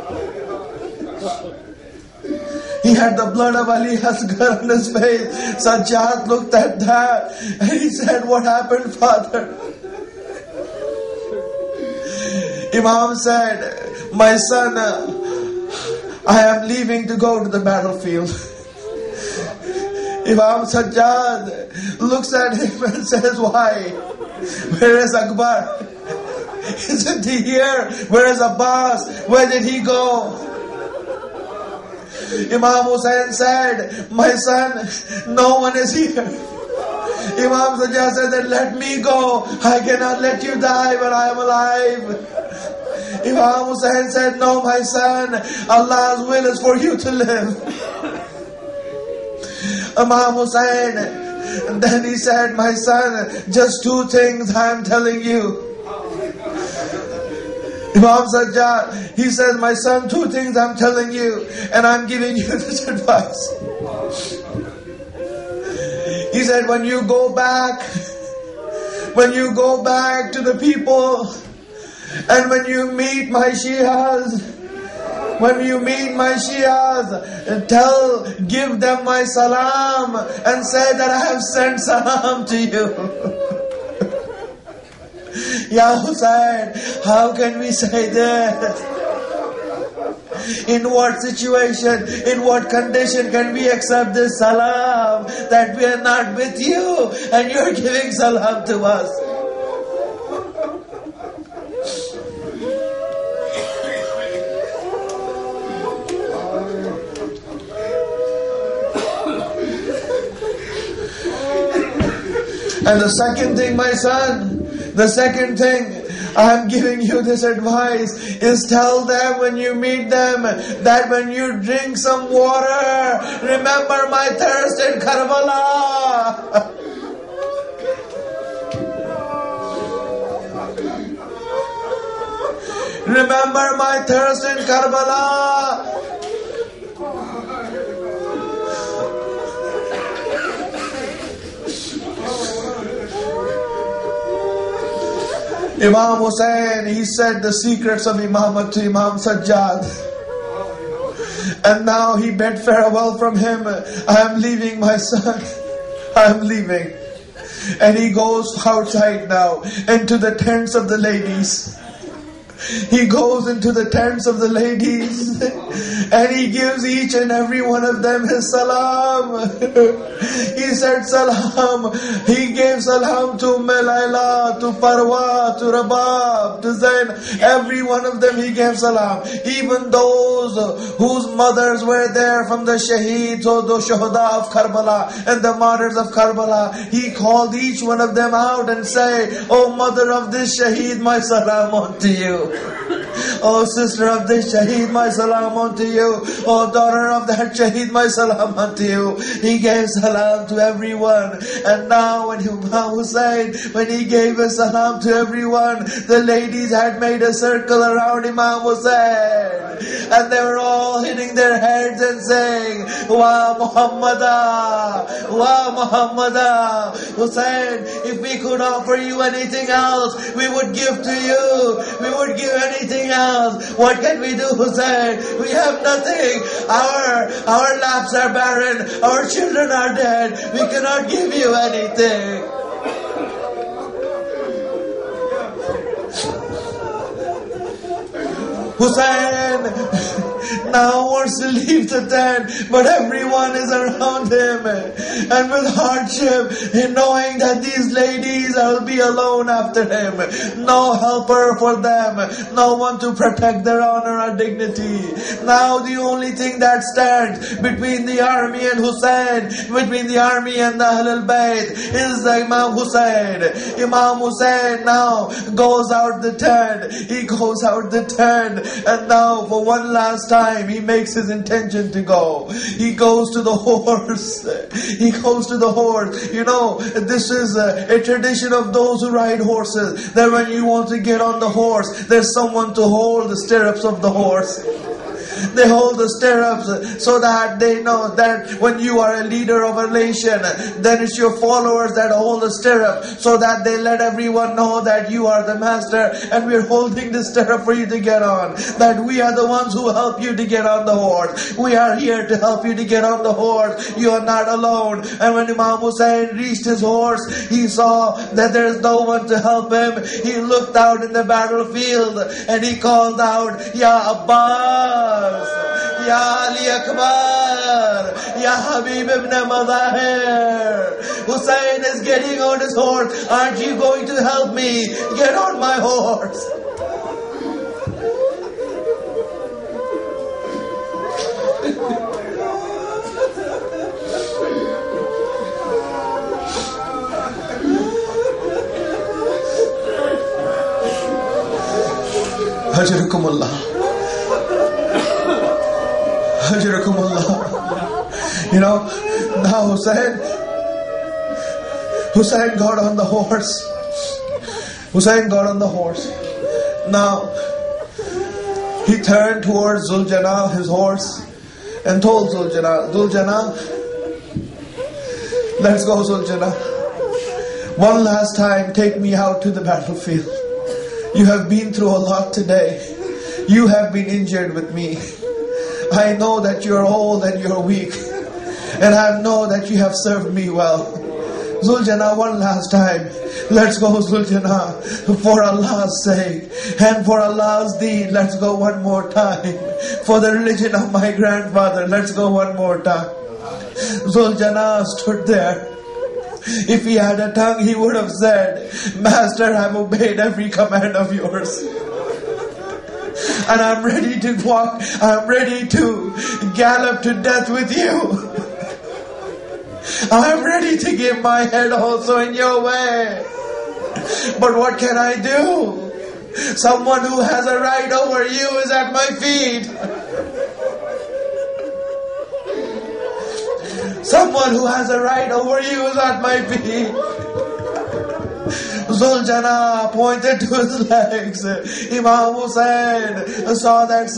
He had the blood of Ali Asghar on his face. Sajjad looked at that and he said, what happened, father? Imam said, my son, I am leaving to go to the battlefield. Imam Sajjad looks at him and says, why? Where is Akbar? Isn't he here? Where is Abbas? Where did he go? Imam Hussein said, my son, no one is here. Imam Sajjad said, then let me go. I cannot let you die when I am alive. Imam Hussein said, no, my son, Allah's will is for you to live. Imam Hussein, and then he said, my son, just two things I am telling you. Imam Sajjad, he says, my son, two things I'm telling you, and I'm giving you this advice. He said, when you go back to the people, and when you meet my Shias, give them my salam, and say that I have sent salam to you. Ya Hussein, how can we say that? In what situation, in what condition can we accept this salam that we are not with you and you are giving salam to us? And the second thing, my son, the second thing, I am giving you this advice, is tell them when you meet them that when you drink some water, remember my thirst in Karbala. Remember my thirst in Karbala. Imam Hussein, he said the secrets of Imamat to Imam Sajjad. And now he bid farewell from him. I am leaving, my son. I am leaving. And he goes outside now into the tents of the ladies. He goes into the tents of the ladies and he gives each and every one of them his salam. He said salam. He gave salam to Layla, to Farwa, to Rabab, to Zain. Every one of them he gave salam. Even those whose mothers were there from the shaheeds or the shuhada of Karbala and the martyrs of Karbala. He called each one of them out and say, "Oh mother of this shaheed, my salam unto you. Oh sister of this shaheed, my salam unto you. Oh daughter of that shaheed, my salam unto you." He gave salam to everyone. And now when Imam Hussain, when he gave a salam to everyone, the ladies had made a circle around Imam Hussain. And they were all hitting their heads and saying, "Wa Muhammada, Wa Muhammada." Hussain, if we could offer you anything else, we would give to you. We would give anything else. What can we do, Hussain? We have nothing. Our laps are barren. Our children are dead. We cannot give you anything. Hussain now wants to leave the tent, but everyone is around him, and with hardship, knowing that these ladies will be alone after him, no helper for them, no one to protect their honor or dignity. Now the only thing that stands between the army and Hussain, between the army and the Ahlul Bayt, is the Imam Hussain. Imam Hussain now goes out the tent. He goes out the tent, and now for one last time he makes his intention to go. He goes to the horse. He goes to the horse. You know, this is a tradition of those who ride horses, that when you want to get on the horse, there's someone to hold the stirrups of the horse. They hold the stirrups so that they know that when you are a leader of a nation, then it's your followers that hold the stirrup, so that they let everyone know that you are the master and we're holding the stirrup for you to get on. That we are the ones who help you to get on the horse. We are here to help you to get on the horse. You are not alone. And when Imam Hussain reached his horse, he saw that there is no one to help him. He looked out in the battlefield and he called out, "Ya Abbas, Ya Ali Akbar, Ya Habib ibn Madahir, Hussain is getting on his horse. Aren't you going to help me get on my horse?" Hajrakumullah. You know, now Hussain got on the horse. Hussain got on the horse. Now he turned towards Zuljana, his horse, and told Zuljana, "Let's go, Zuljana. One last time, take me out to the battlefield. You have been through a lot today. You have been injured with me. I know that you're old and you're weak, and I know that you have served me well. Zuljana, one last time. Let's go, Zuljana, for Allah's sake and for Allah's deen. Let's go one more time. For the religion of my grandfather, let's go one more time." Zuljana stood there. If he had a tongue, he would have said, "Master, I've obeyed every command of yours. And I'm ready to walk, I'm ready to gallop to death with you. I'm ready to give my head also in your way. But what can I do? Someone who has a right over you is at my feet. Someone who has a right over you is at my feet." Zuljana pointed to his legs. Imam Hussain saw that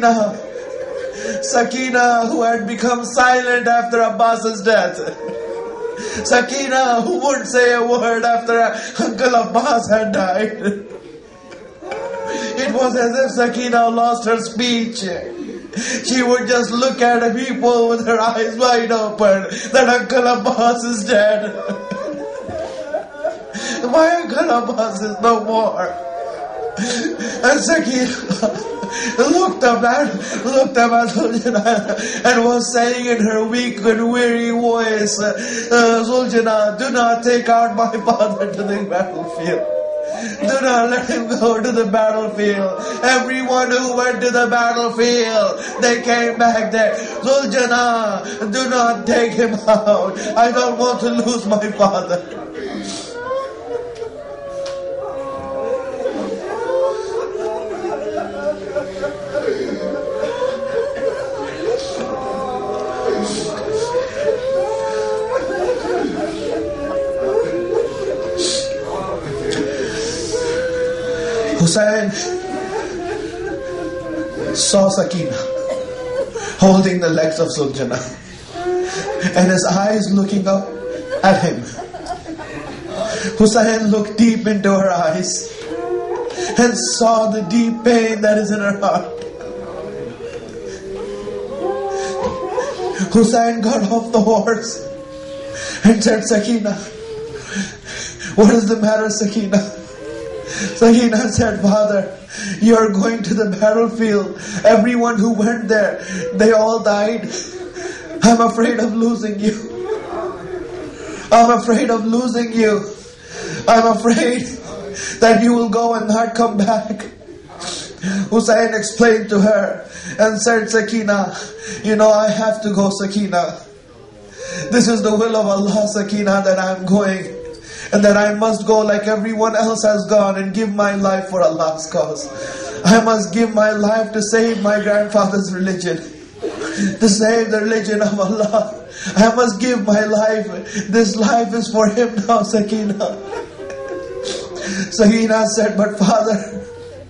Sakina who had become silent after Abbas's death. Sakina who wouldn't say a word after Uncle Abbas had died. It was as if Sakina lost her speech. She would just look at the people with her eyes wide open, that Uncle Abbas is dead. My Uncle Abbas is no more. And Sakina looked up at Suljana and was saying in her weak and weary voice, Suljana, do not take out my father to the battlefield. Do not let him go to the battlefield. Everyone who went to the battlefield, they came back there. Suljana, do not take him out. I don't want to lose my father. Hussain saw Sakina holding the legs of Suljana and his eyes looking up at him. Hussain looked deep into her eyes and saw the deep pain that is in her heart. Hussain got off the horse and said, Sakina, what is the matter, Sakina? Sakina said, Father, you are going to the battlefield. Everyone who went there, they all died. I'm afraid of losing you. I'm afraid of losing you. I'm afraid that you will go and not come back. Hussain explained to her and said, Sakina, you know I have to go, Sakina. This is the will of Allah, Sakina, that I'm going. And that I must go like everyone else has gone and give my life for Allah's cause. I must give my life to save my grandfather's religion, to save the religion of Allah. I must give my life. This life is for him now, Sakina. Sakina said, but father,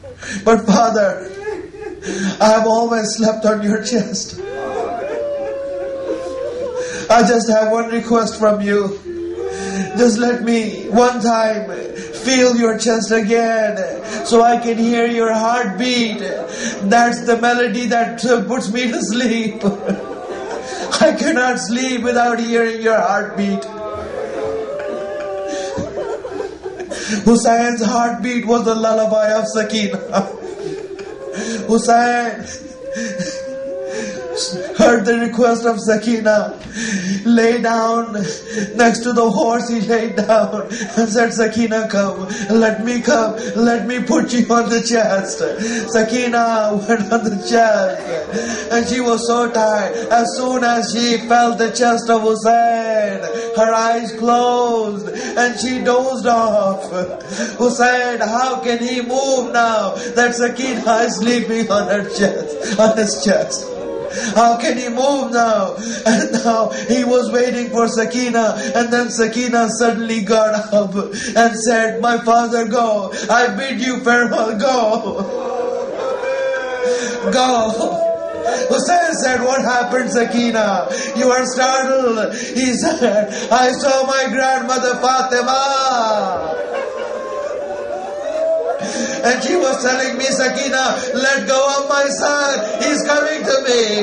I have always slept on your chest. I just have one request from you. Just let me one time feel your chest again so I can hear your heartbeat. That's the melody that puts me to sleep. I cannot sleep without hearing your heartbeat. Hussain's heartbeat was the lullaby of Sakina. Hussain heard the request of Sakina, lay down next to the horse. He laid down and said, Sakina, come, let me put you on the chest. Sakina went on the chest and she was so tired. As soon as she felt the chest of Hussain, her eyes closed and she dozed off. Hussain, how can he move now that Sakina is sleeping on her chest, on his chest? How can he move now? And now he was waiting for Sakina, and then Sakina suddenly got up and said, my father, go. I bid you farewell, go. Go. Hussain said, what happened, Sakina? You are startled. He said, I saw my grandmother Fatima. And she was telling me, Sakina, let go of my son. He's coming to me.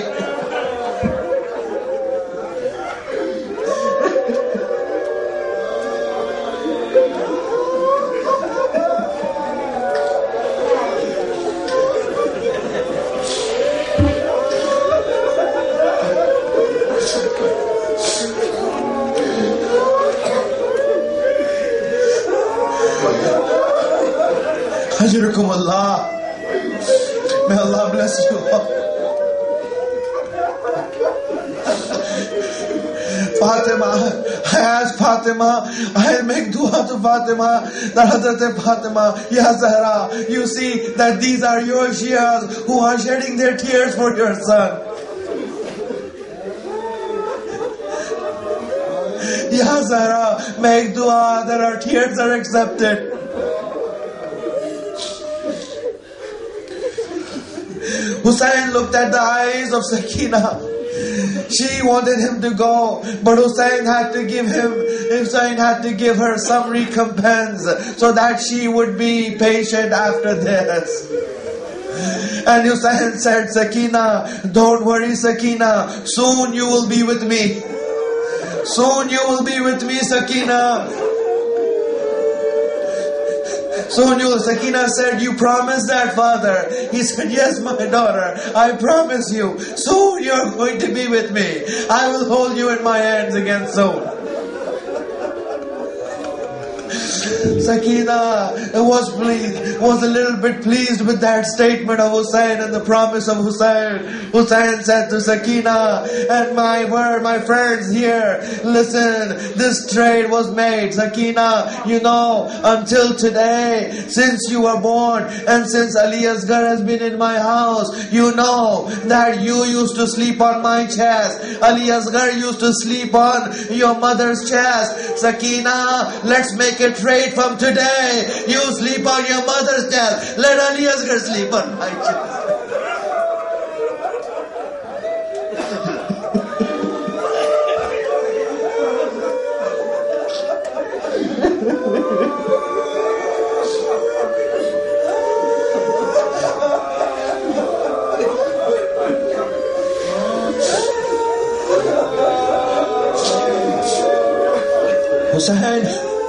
Ajrukum Allah. May Allah bless you all. Fatima, I asked Fatima, I make dua to Fatima, that Hazrat Fatima, Ya Zahra, you see that these are your Shias who are shedding their tears for your son. Ya Zahra, make dua that our tears are accepted. Hussain looked at the eyes of Sakina. She wanted him to go, but Hussain had to give her some recompense so that she would be patient after this. And Hussain said, Sakina, don't worry, Sakina, soon you will be with me. Soon you will be with me, Sakina. So Sakina said, you promised that, father? He said, yes, my daughter, I promise you. Soon you're going to be with me. I will hold you in my hands again soon. Sakina was a little bit pleased with that statement of Hussein and the promise of Hussein. Hussein said to Sakina, and my friends here, listen, this trade was made. Sakina, you know, until today, since you were born and since Ali Asghar has been in my house, you know that you used to sleep on my chest. Ali Asghar used to sleep on your mother's chest. Sakina, let's make a trade from today. You sleep on your mother's chest. Let Ali Asghar sleep on my chest. Hussein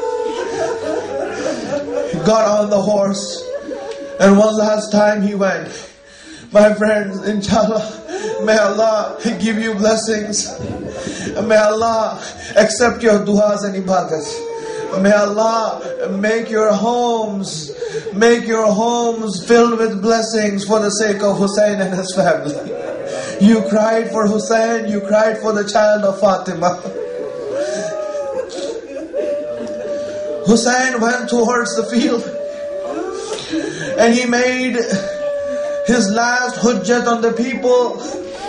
got on the horse, and one last time he went. My friends, inshallah, may Allah give you blessings. May Allah accept your du'as and ibadats. May Allah make your homes filled with blessings for the sake of Hussein and his family. You cried for Hussein, you cried for the child of Fatima. Hussein went towards the field and he made his last hujjat on the people.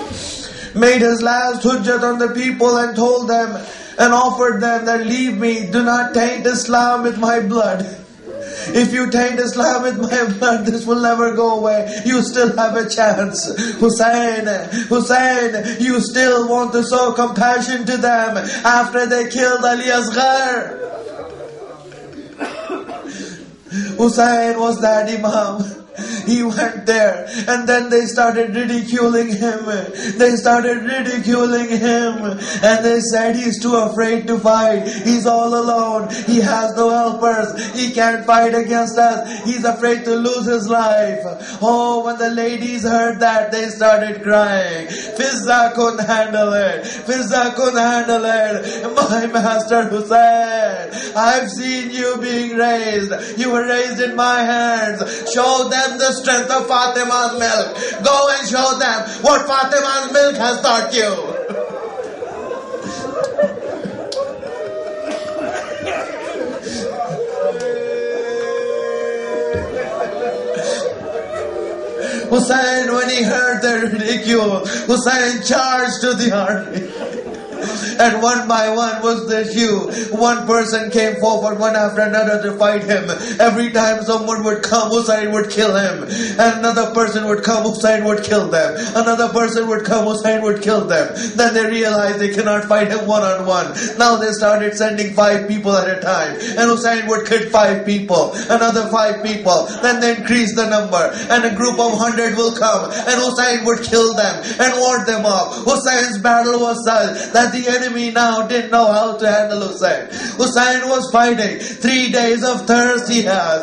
And told them and offered them that leave me, do not taint Islam with my blood. If you taint Islam with my blood, this will never go away. You still have a chance. Hussein, you still want to show compassion to them after they killed Ali Asghar. Hussein was that Imam. He went there and then they started ridiculing him. And they said he's too afraid to fight. He's all alone. He has no helpers. He can't fight against us. He's afraid to lose his life. Oh, when the ladies heard that, they started crying. Fizza couldn't handle it. My master Hussein, I've seen you being raised. You were raised in my hands. Show them the strength of Fatima's milk. Go and show them what Fatima's milk has taught you. Hussein, when he heard the ridicule, Hussein charged to the army. And one by one was the issue. One person came forward, one after another, to fight him. Every time someone would come, Hussein would kill him. And another person would come, Hussein would kill them. Another person would come, Hussein would kill them. Then they realized they cannot fight him one-on-one. Now they started sending 5 people at a time. And Hussein would kill 5 people. Another 5 people. Then they increased the number. And a group of 100 will come. And Hussein would kill them and ward them off. Hussein's battle was such that the enemy now didn't know how to handle Hussein. Hussein was fighting. 3 days of thirst he has.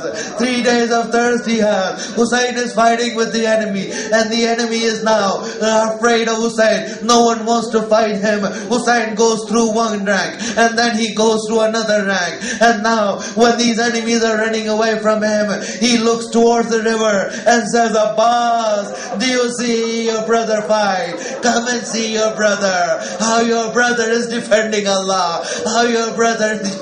Hussein is fighting with the enemy. And the enemy is now afraid of Hussein. No one wants to fight him. Hussein goes through one rank. And then he goes through another rank. And now when these enemies are running away from him, he looks towards the river and says, Abbas, do you see your brother fight? Come and see your brother. How your brother is defending Allah. How your brother is...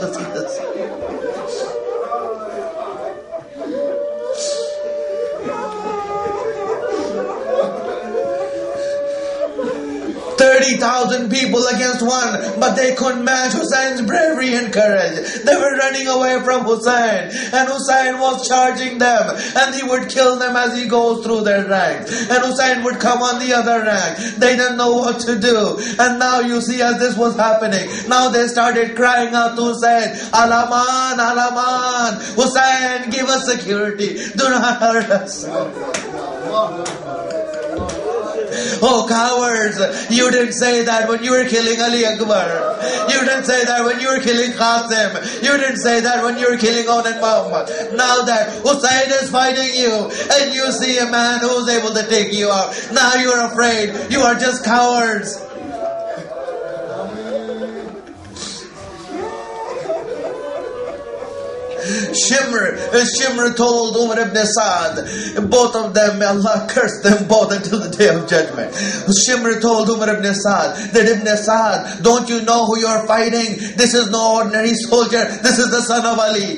30,000 people against one, but they couldn't match Hussein's bravery and courage. They were running away from Hussein, and Hussein was charging them, and he would kill them as he goes through their ranks. And Hussein would come on the other rank. They didn't know what to do. And now you see, as this was happening, now they started crying out to Hussein, Alaman, Alaman, Hussein, give us security. Do not hurt us. Oh cowards, you didn't say that when you were killing Ali Akbar. You didn't say that when you were killing Qasim. You didn't say that when you were killing Onan Muhammad. Now that Hussein is fighting you and you see a man who's able to take you out, now you're afraid. You are just cowards. Shimr told Umar ibn Saad, both of them, may Allah curse them both until the day of judgment. Shimr told Umar ibn Saad that, Ibn Saad, don't you know who you're fighting? This is no ordinary soldier. This is the son of Ali.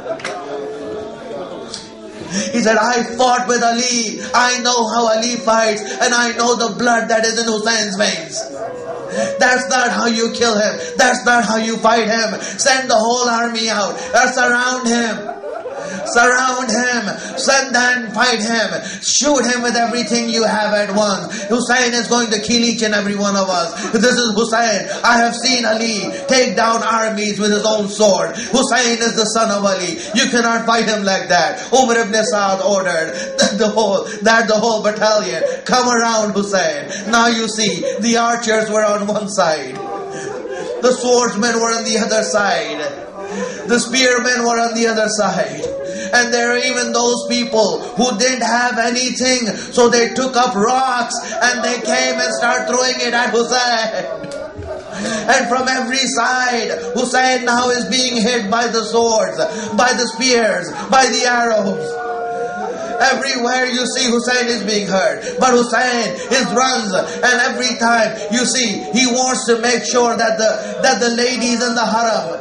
He said, I fought with Ali. I know how Ali fights, and I know the blood that is in Hussein's veins. That's not how you kill him. That's not how you fight him. Send the whole army out. Surround him. Surround him. Send and fight him. Shoot him with everything you have at once. Hussein is going to kill each and every one of us. This is Hussein. I have seen Ali take down armies with his own sword. Hussein is the son of Ali. You cannot fight him like that. Umar ibn Saad ordered that the whole battalion come around Hussein. Now you see, the archers were on one side. The swordsmen were on the other side. The spearmen were on the other side. And there are even those people who didn't have anything, so they took up rocks and they came and started throwing it at Hussein. And from every side, Hussein now is being hit by the swords, by the spears, by the arrows. Everywhere you see, Hussein is being hurt. But Hussein runs, and every time you see, he wants to make sure that the ladies in the haram,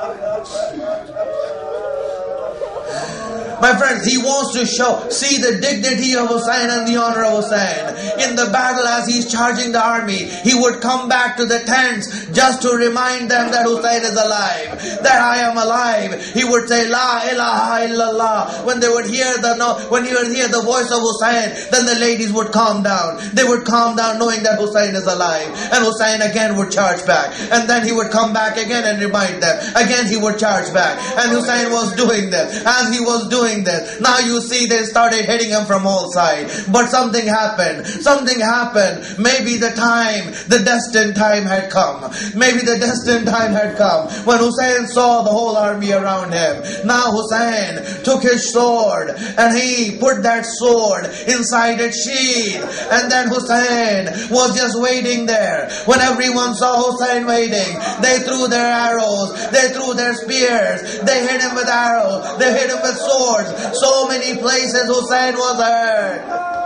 my friends, he wants to see the dignity of Hussein and the honor of Hussein. In the battle, as he's charging the army, he would come back to the tents just to remind them that Hussein is alive, that I am alive. He would say, La ilaha illallah. When he would hear the voice of Hussein, then the ladies would calm down. They would calm down knowing that Hussein is alive. And Hussein again would charge back. And then he would come back again and remind them. Again he would charge back. And Hussein was doing this. As he was doing this, now you see they started hitting him from all sides. But something happened. Something happened. Maybe the destined time had come. Maybe the destined time had come when Hussein saw the whole army around him. Now Hussein took his sword and he put that sword inside its sheath. And then Hussein was just waiting there. When everyone saw Hussein waiting, they threw their arrows, they threw their spears, they hit him with arrows, they hit him with swords. So many places Hussein was hurt.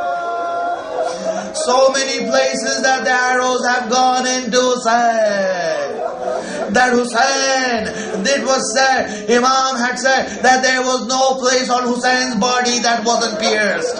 So many places that the arrows have gone into Hussein. That Hussein, it was said, Imam had said that there was no place on Hussein's body that wasn't pierced.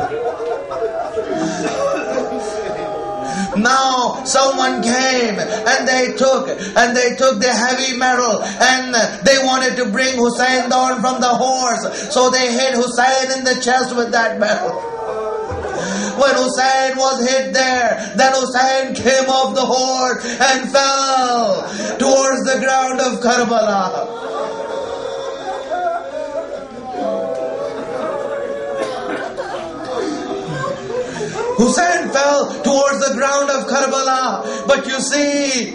Now someone came and they took the heavy metal and they wanted to bring Hussein down from the horse, so they hit Hussein in the chest with that metal. When Hussein was hit there, then Hussein came off the horse and fell towards the ground of Karbala. Hussein fell towards the ground of Karbala. But you see,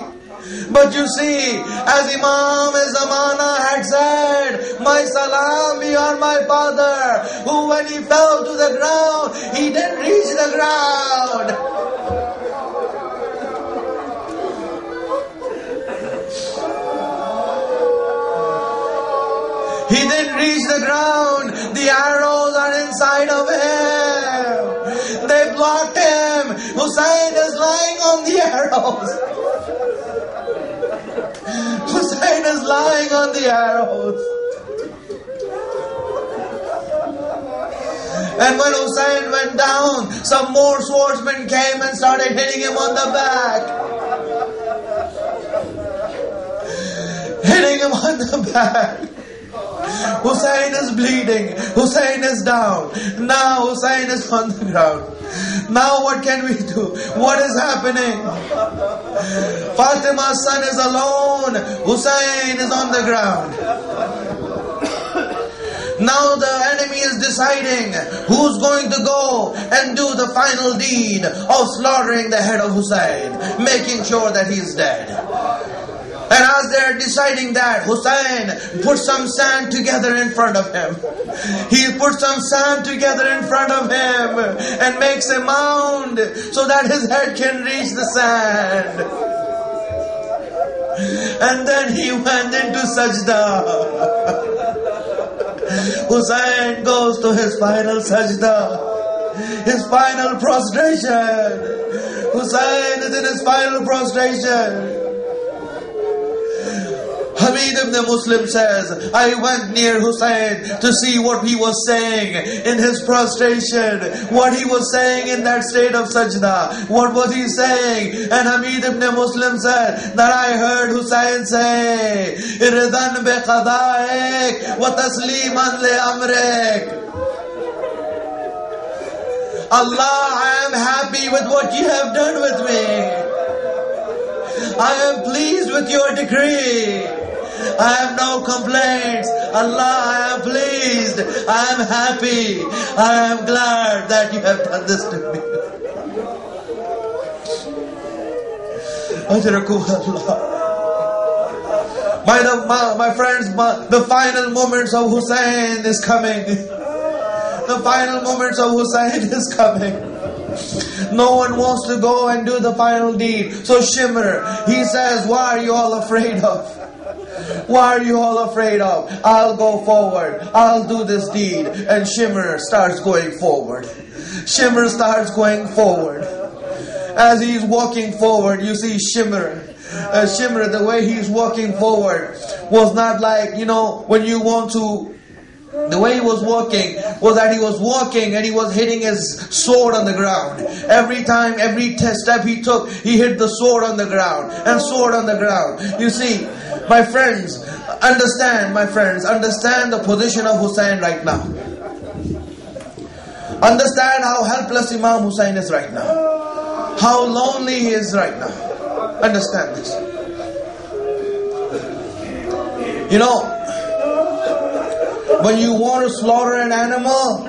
as Imam Zamana had said, my salam be on my father, who when he fell to the ground, he didn't reach the ground. He didn't reach the ground. The arrows are inside of him. They blocked him. Hussein is lying on the arrows. Hussein is lying on the arrows. And when Hussein went down, some more swordsmen came and started hitting him on the back. Hitting him on the back. Hussein is bleeding. Hussein is down. Now Hussein is on the ground. Now what can we do? What is happening? Fatima's son is alone. Hussein is on the ground. Now the enemy is deciding who's going to go and do the final deed of slaughtering the head of Hussein, making sure that he's dead. And as they're deciding that, Hussein put some sand together in front of him. He put some sand together in front of him and makes a mound so that his head can reach the sand. And then he went into sajda. Hussein goes to his final sajda, his final prostration. Hussein is in his final prostration. Hamid ibn Muslim says, I went near Hussein to see what he was saying in his prostration, what he was saying in that state of sajda. What was he saying? And Hamid ibn Muslim said that I heard Hussein say, Irdan bi qada'ik wa tasliman li amrik. Allah, I am happy with what you have done with me. I am pleased with your decree. I have no complaints. Allah, I am pleased. I am happy. I am glad that you have done this to me. My friends, the final moments of Hussein is coming. The final moments of Hussein is coming. No one wants to go and do the final deed. So Shimr, he says, what are you all afraid of? What are you all afraid of? I'll go forward. I'll do this deed. And Shimr starts going forward. Shimr starts going forward. As he's walking forward, you see Shimr. Shimr, the way he's walking forward was not like, when you want to. The way he was walking was that he was walking and he was hitting his sword on the ground. Every time, every step he took, he hit the sword on the ground and sword on the ground. You see, my friends, understand the position of Hussein right now. Understand how helpless Imam Hussein is right now. How lonely he is right now. Understand this. When you want to slaughter an animal,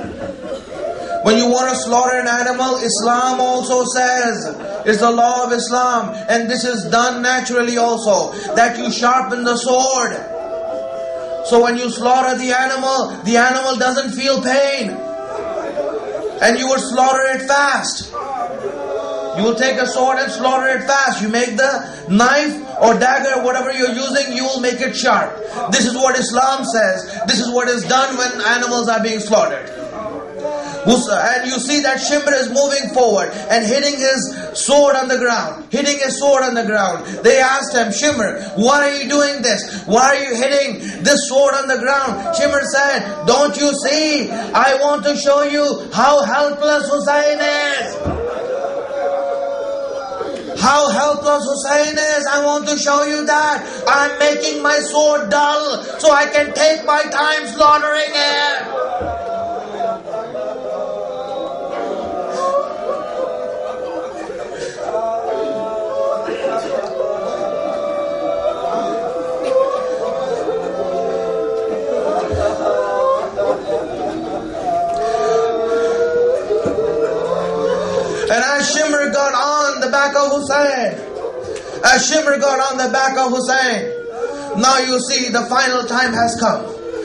Islam also says, it's the law of Islam, and this is done naturally also, that you sharpen the sword. So when you slaughter the animal doesn't feel pain. And you will slaughter it fast. You will take a sword and slaughter it fast. You make the knife or dagger, whatever you're using, you will make it sharp. This is what Islam says. This is what is done when animals are being slaughtered. And you see that Shimr is moving forward and hitting his sword on the ground. They asked him, Shimr, why are you doing this? Why are you hitting this sword on the ground? Shimr said, don't you see? I want to show you how helpless Hussein is. How helpless Hussein is. I want to show you that. I'm making my sword dull so I can take my time slaughtering it. And as Shimr got on the back of Hussein, now you see the final time has come.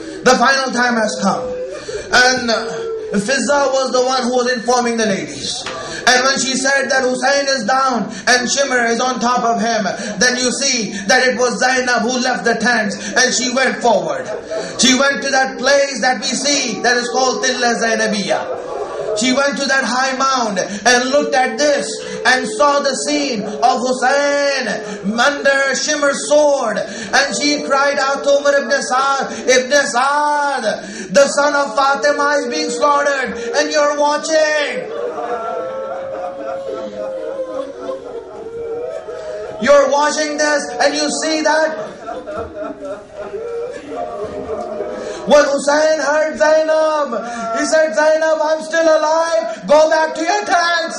And Fizza was the one who was informing the ladies. And when she said that Hussein is down and Shimr is on top of him, then you see that it was Zainab who left the tent and she went forward. She went to that place that we see that is called Tilla Zainabiyya. She went to that high mound and looked at this and saw the scene of Hussein under Shimr's sword. And she cried out to Umar ibn Sa'ad, the son of Fatima is being slaughtered and you're watching. You're watching this and you see that. When Hussein heard Zainab, he said, Zainab, I'm still alive. Go back to your tents.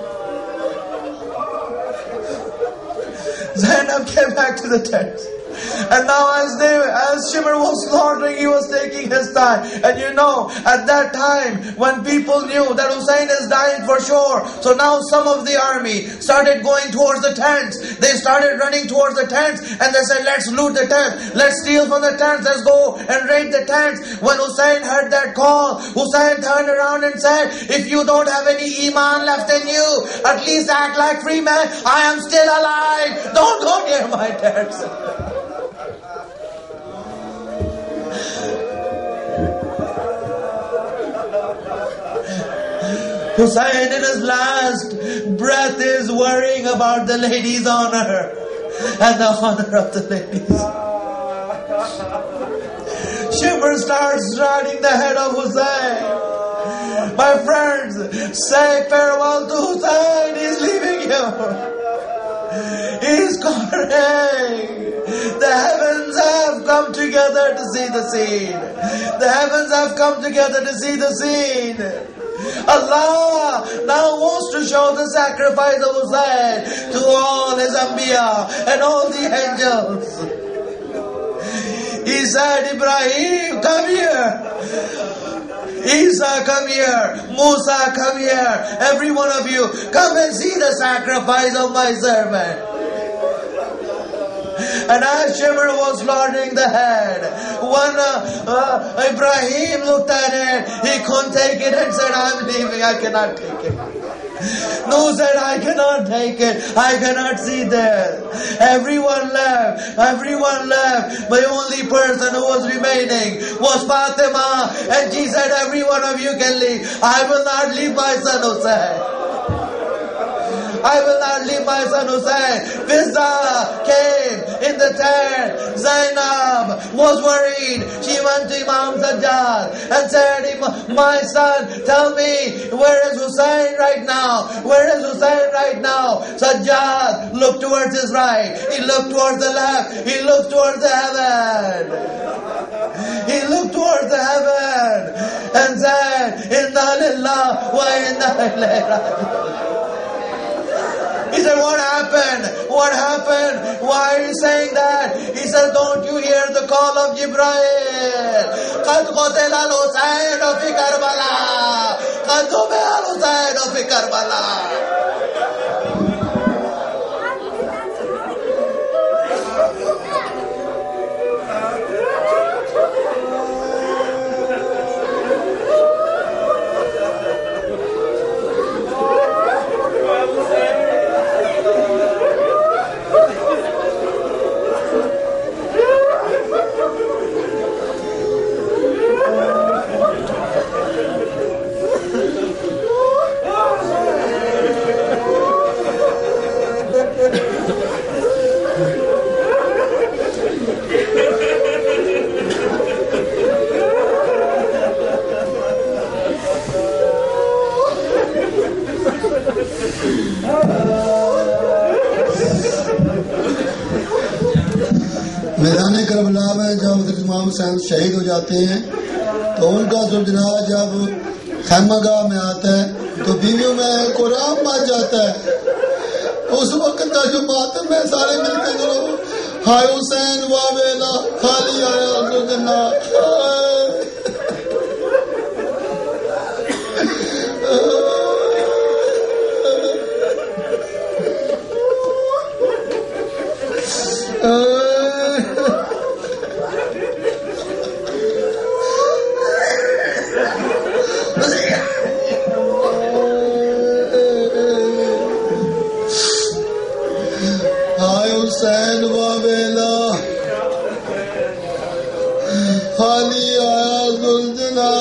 Zainab came back to the tents. And now as Shimr was slaughtering, he was taking his time. And you know, at that time, when people knew that Hussein is dying for sure, so now some of the army started going towards the tents. They started running towards the tents, and they said, let's loot the tents, let's steal from the tents, let's go and raid the tents. When Hussein heard that call, Hussein turned around and said, if you don't have any iman left in you, at least act like free men. I am still alive. Don't go near my tents. Hussein in his last breath is worrying about the lady's honor and the honor of the ladies. Shimr starts riding the head of Hussein. My friends, say farewell to Hussein. He's leaving you. He's calling. The heavens have come together to see the scene. The heavens have come together to see the scene. Allah now wants to show the sacrifice of Hussein to all his Anbiya and all the angels. He said, Ibrahim, come here. Isa, come here. Musa, come here. Every one of you, come and see the sacrifice of my servant. And as Shimr was slaughtering the head, when Ibrahim looked at it, he couldn't take it and said, I'm leaving, I cannot take it. Nuh said, I cannot take it, I cannot see this. Everyone left. The only person who was remaining was Fatima, and she said, every one of you can leave. I will not leave my son Hussein. I will not leave my son Hussein. Fizza came in the tent. Zainab was worried. She went to Imam Sajjad and said, my son, tell me, where is Hussein right now? Where is Hussein right now? Sajjad looked towards his right. He looked towards the left. He looked towards the heaven. He looked towards the heaven and said, Inna lillah wa inna ilayhi raji'un. He said, what happened? What happened? Why are you saying that? He said, don't you hear the call of Jibreel? قَدْ قُتِلَ الْحُسَيْنُ فِي كَرْبَلَا قَدْ ذُبِحَ الْحُسَيْنُ فِي كَرْبَلَا. मैदान Karbala में जब इमाम हुसैन शहीद हो जाते हैं तो उनका जुलजना जब खैमगाह में आता है तो बीवियों में कुरान मच जाता है। उस वक्त का जो मातम है सारे मिलकर करो, हाय हुसैन वावेला खाली आया जुलजना। हुसैन वावेला खाली आया जुलजना।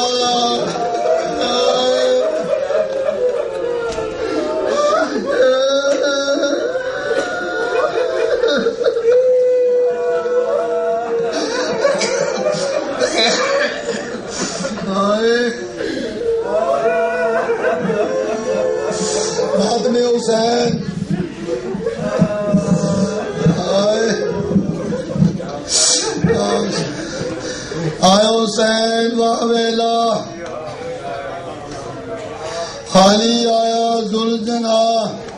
फातिमा हुसैन आया हुसैन वावेला खाली आया जुलजना।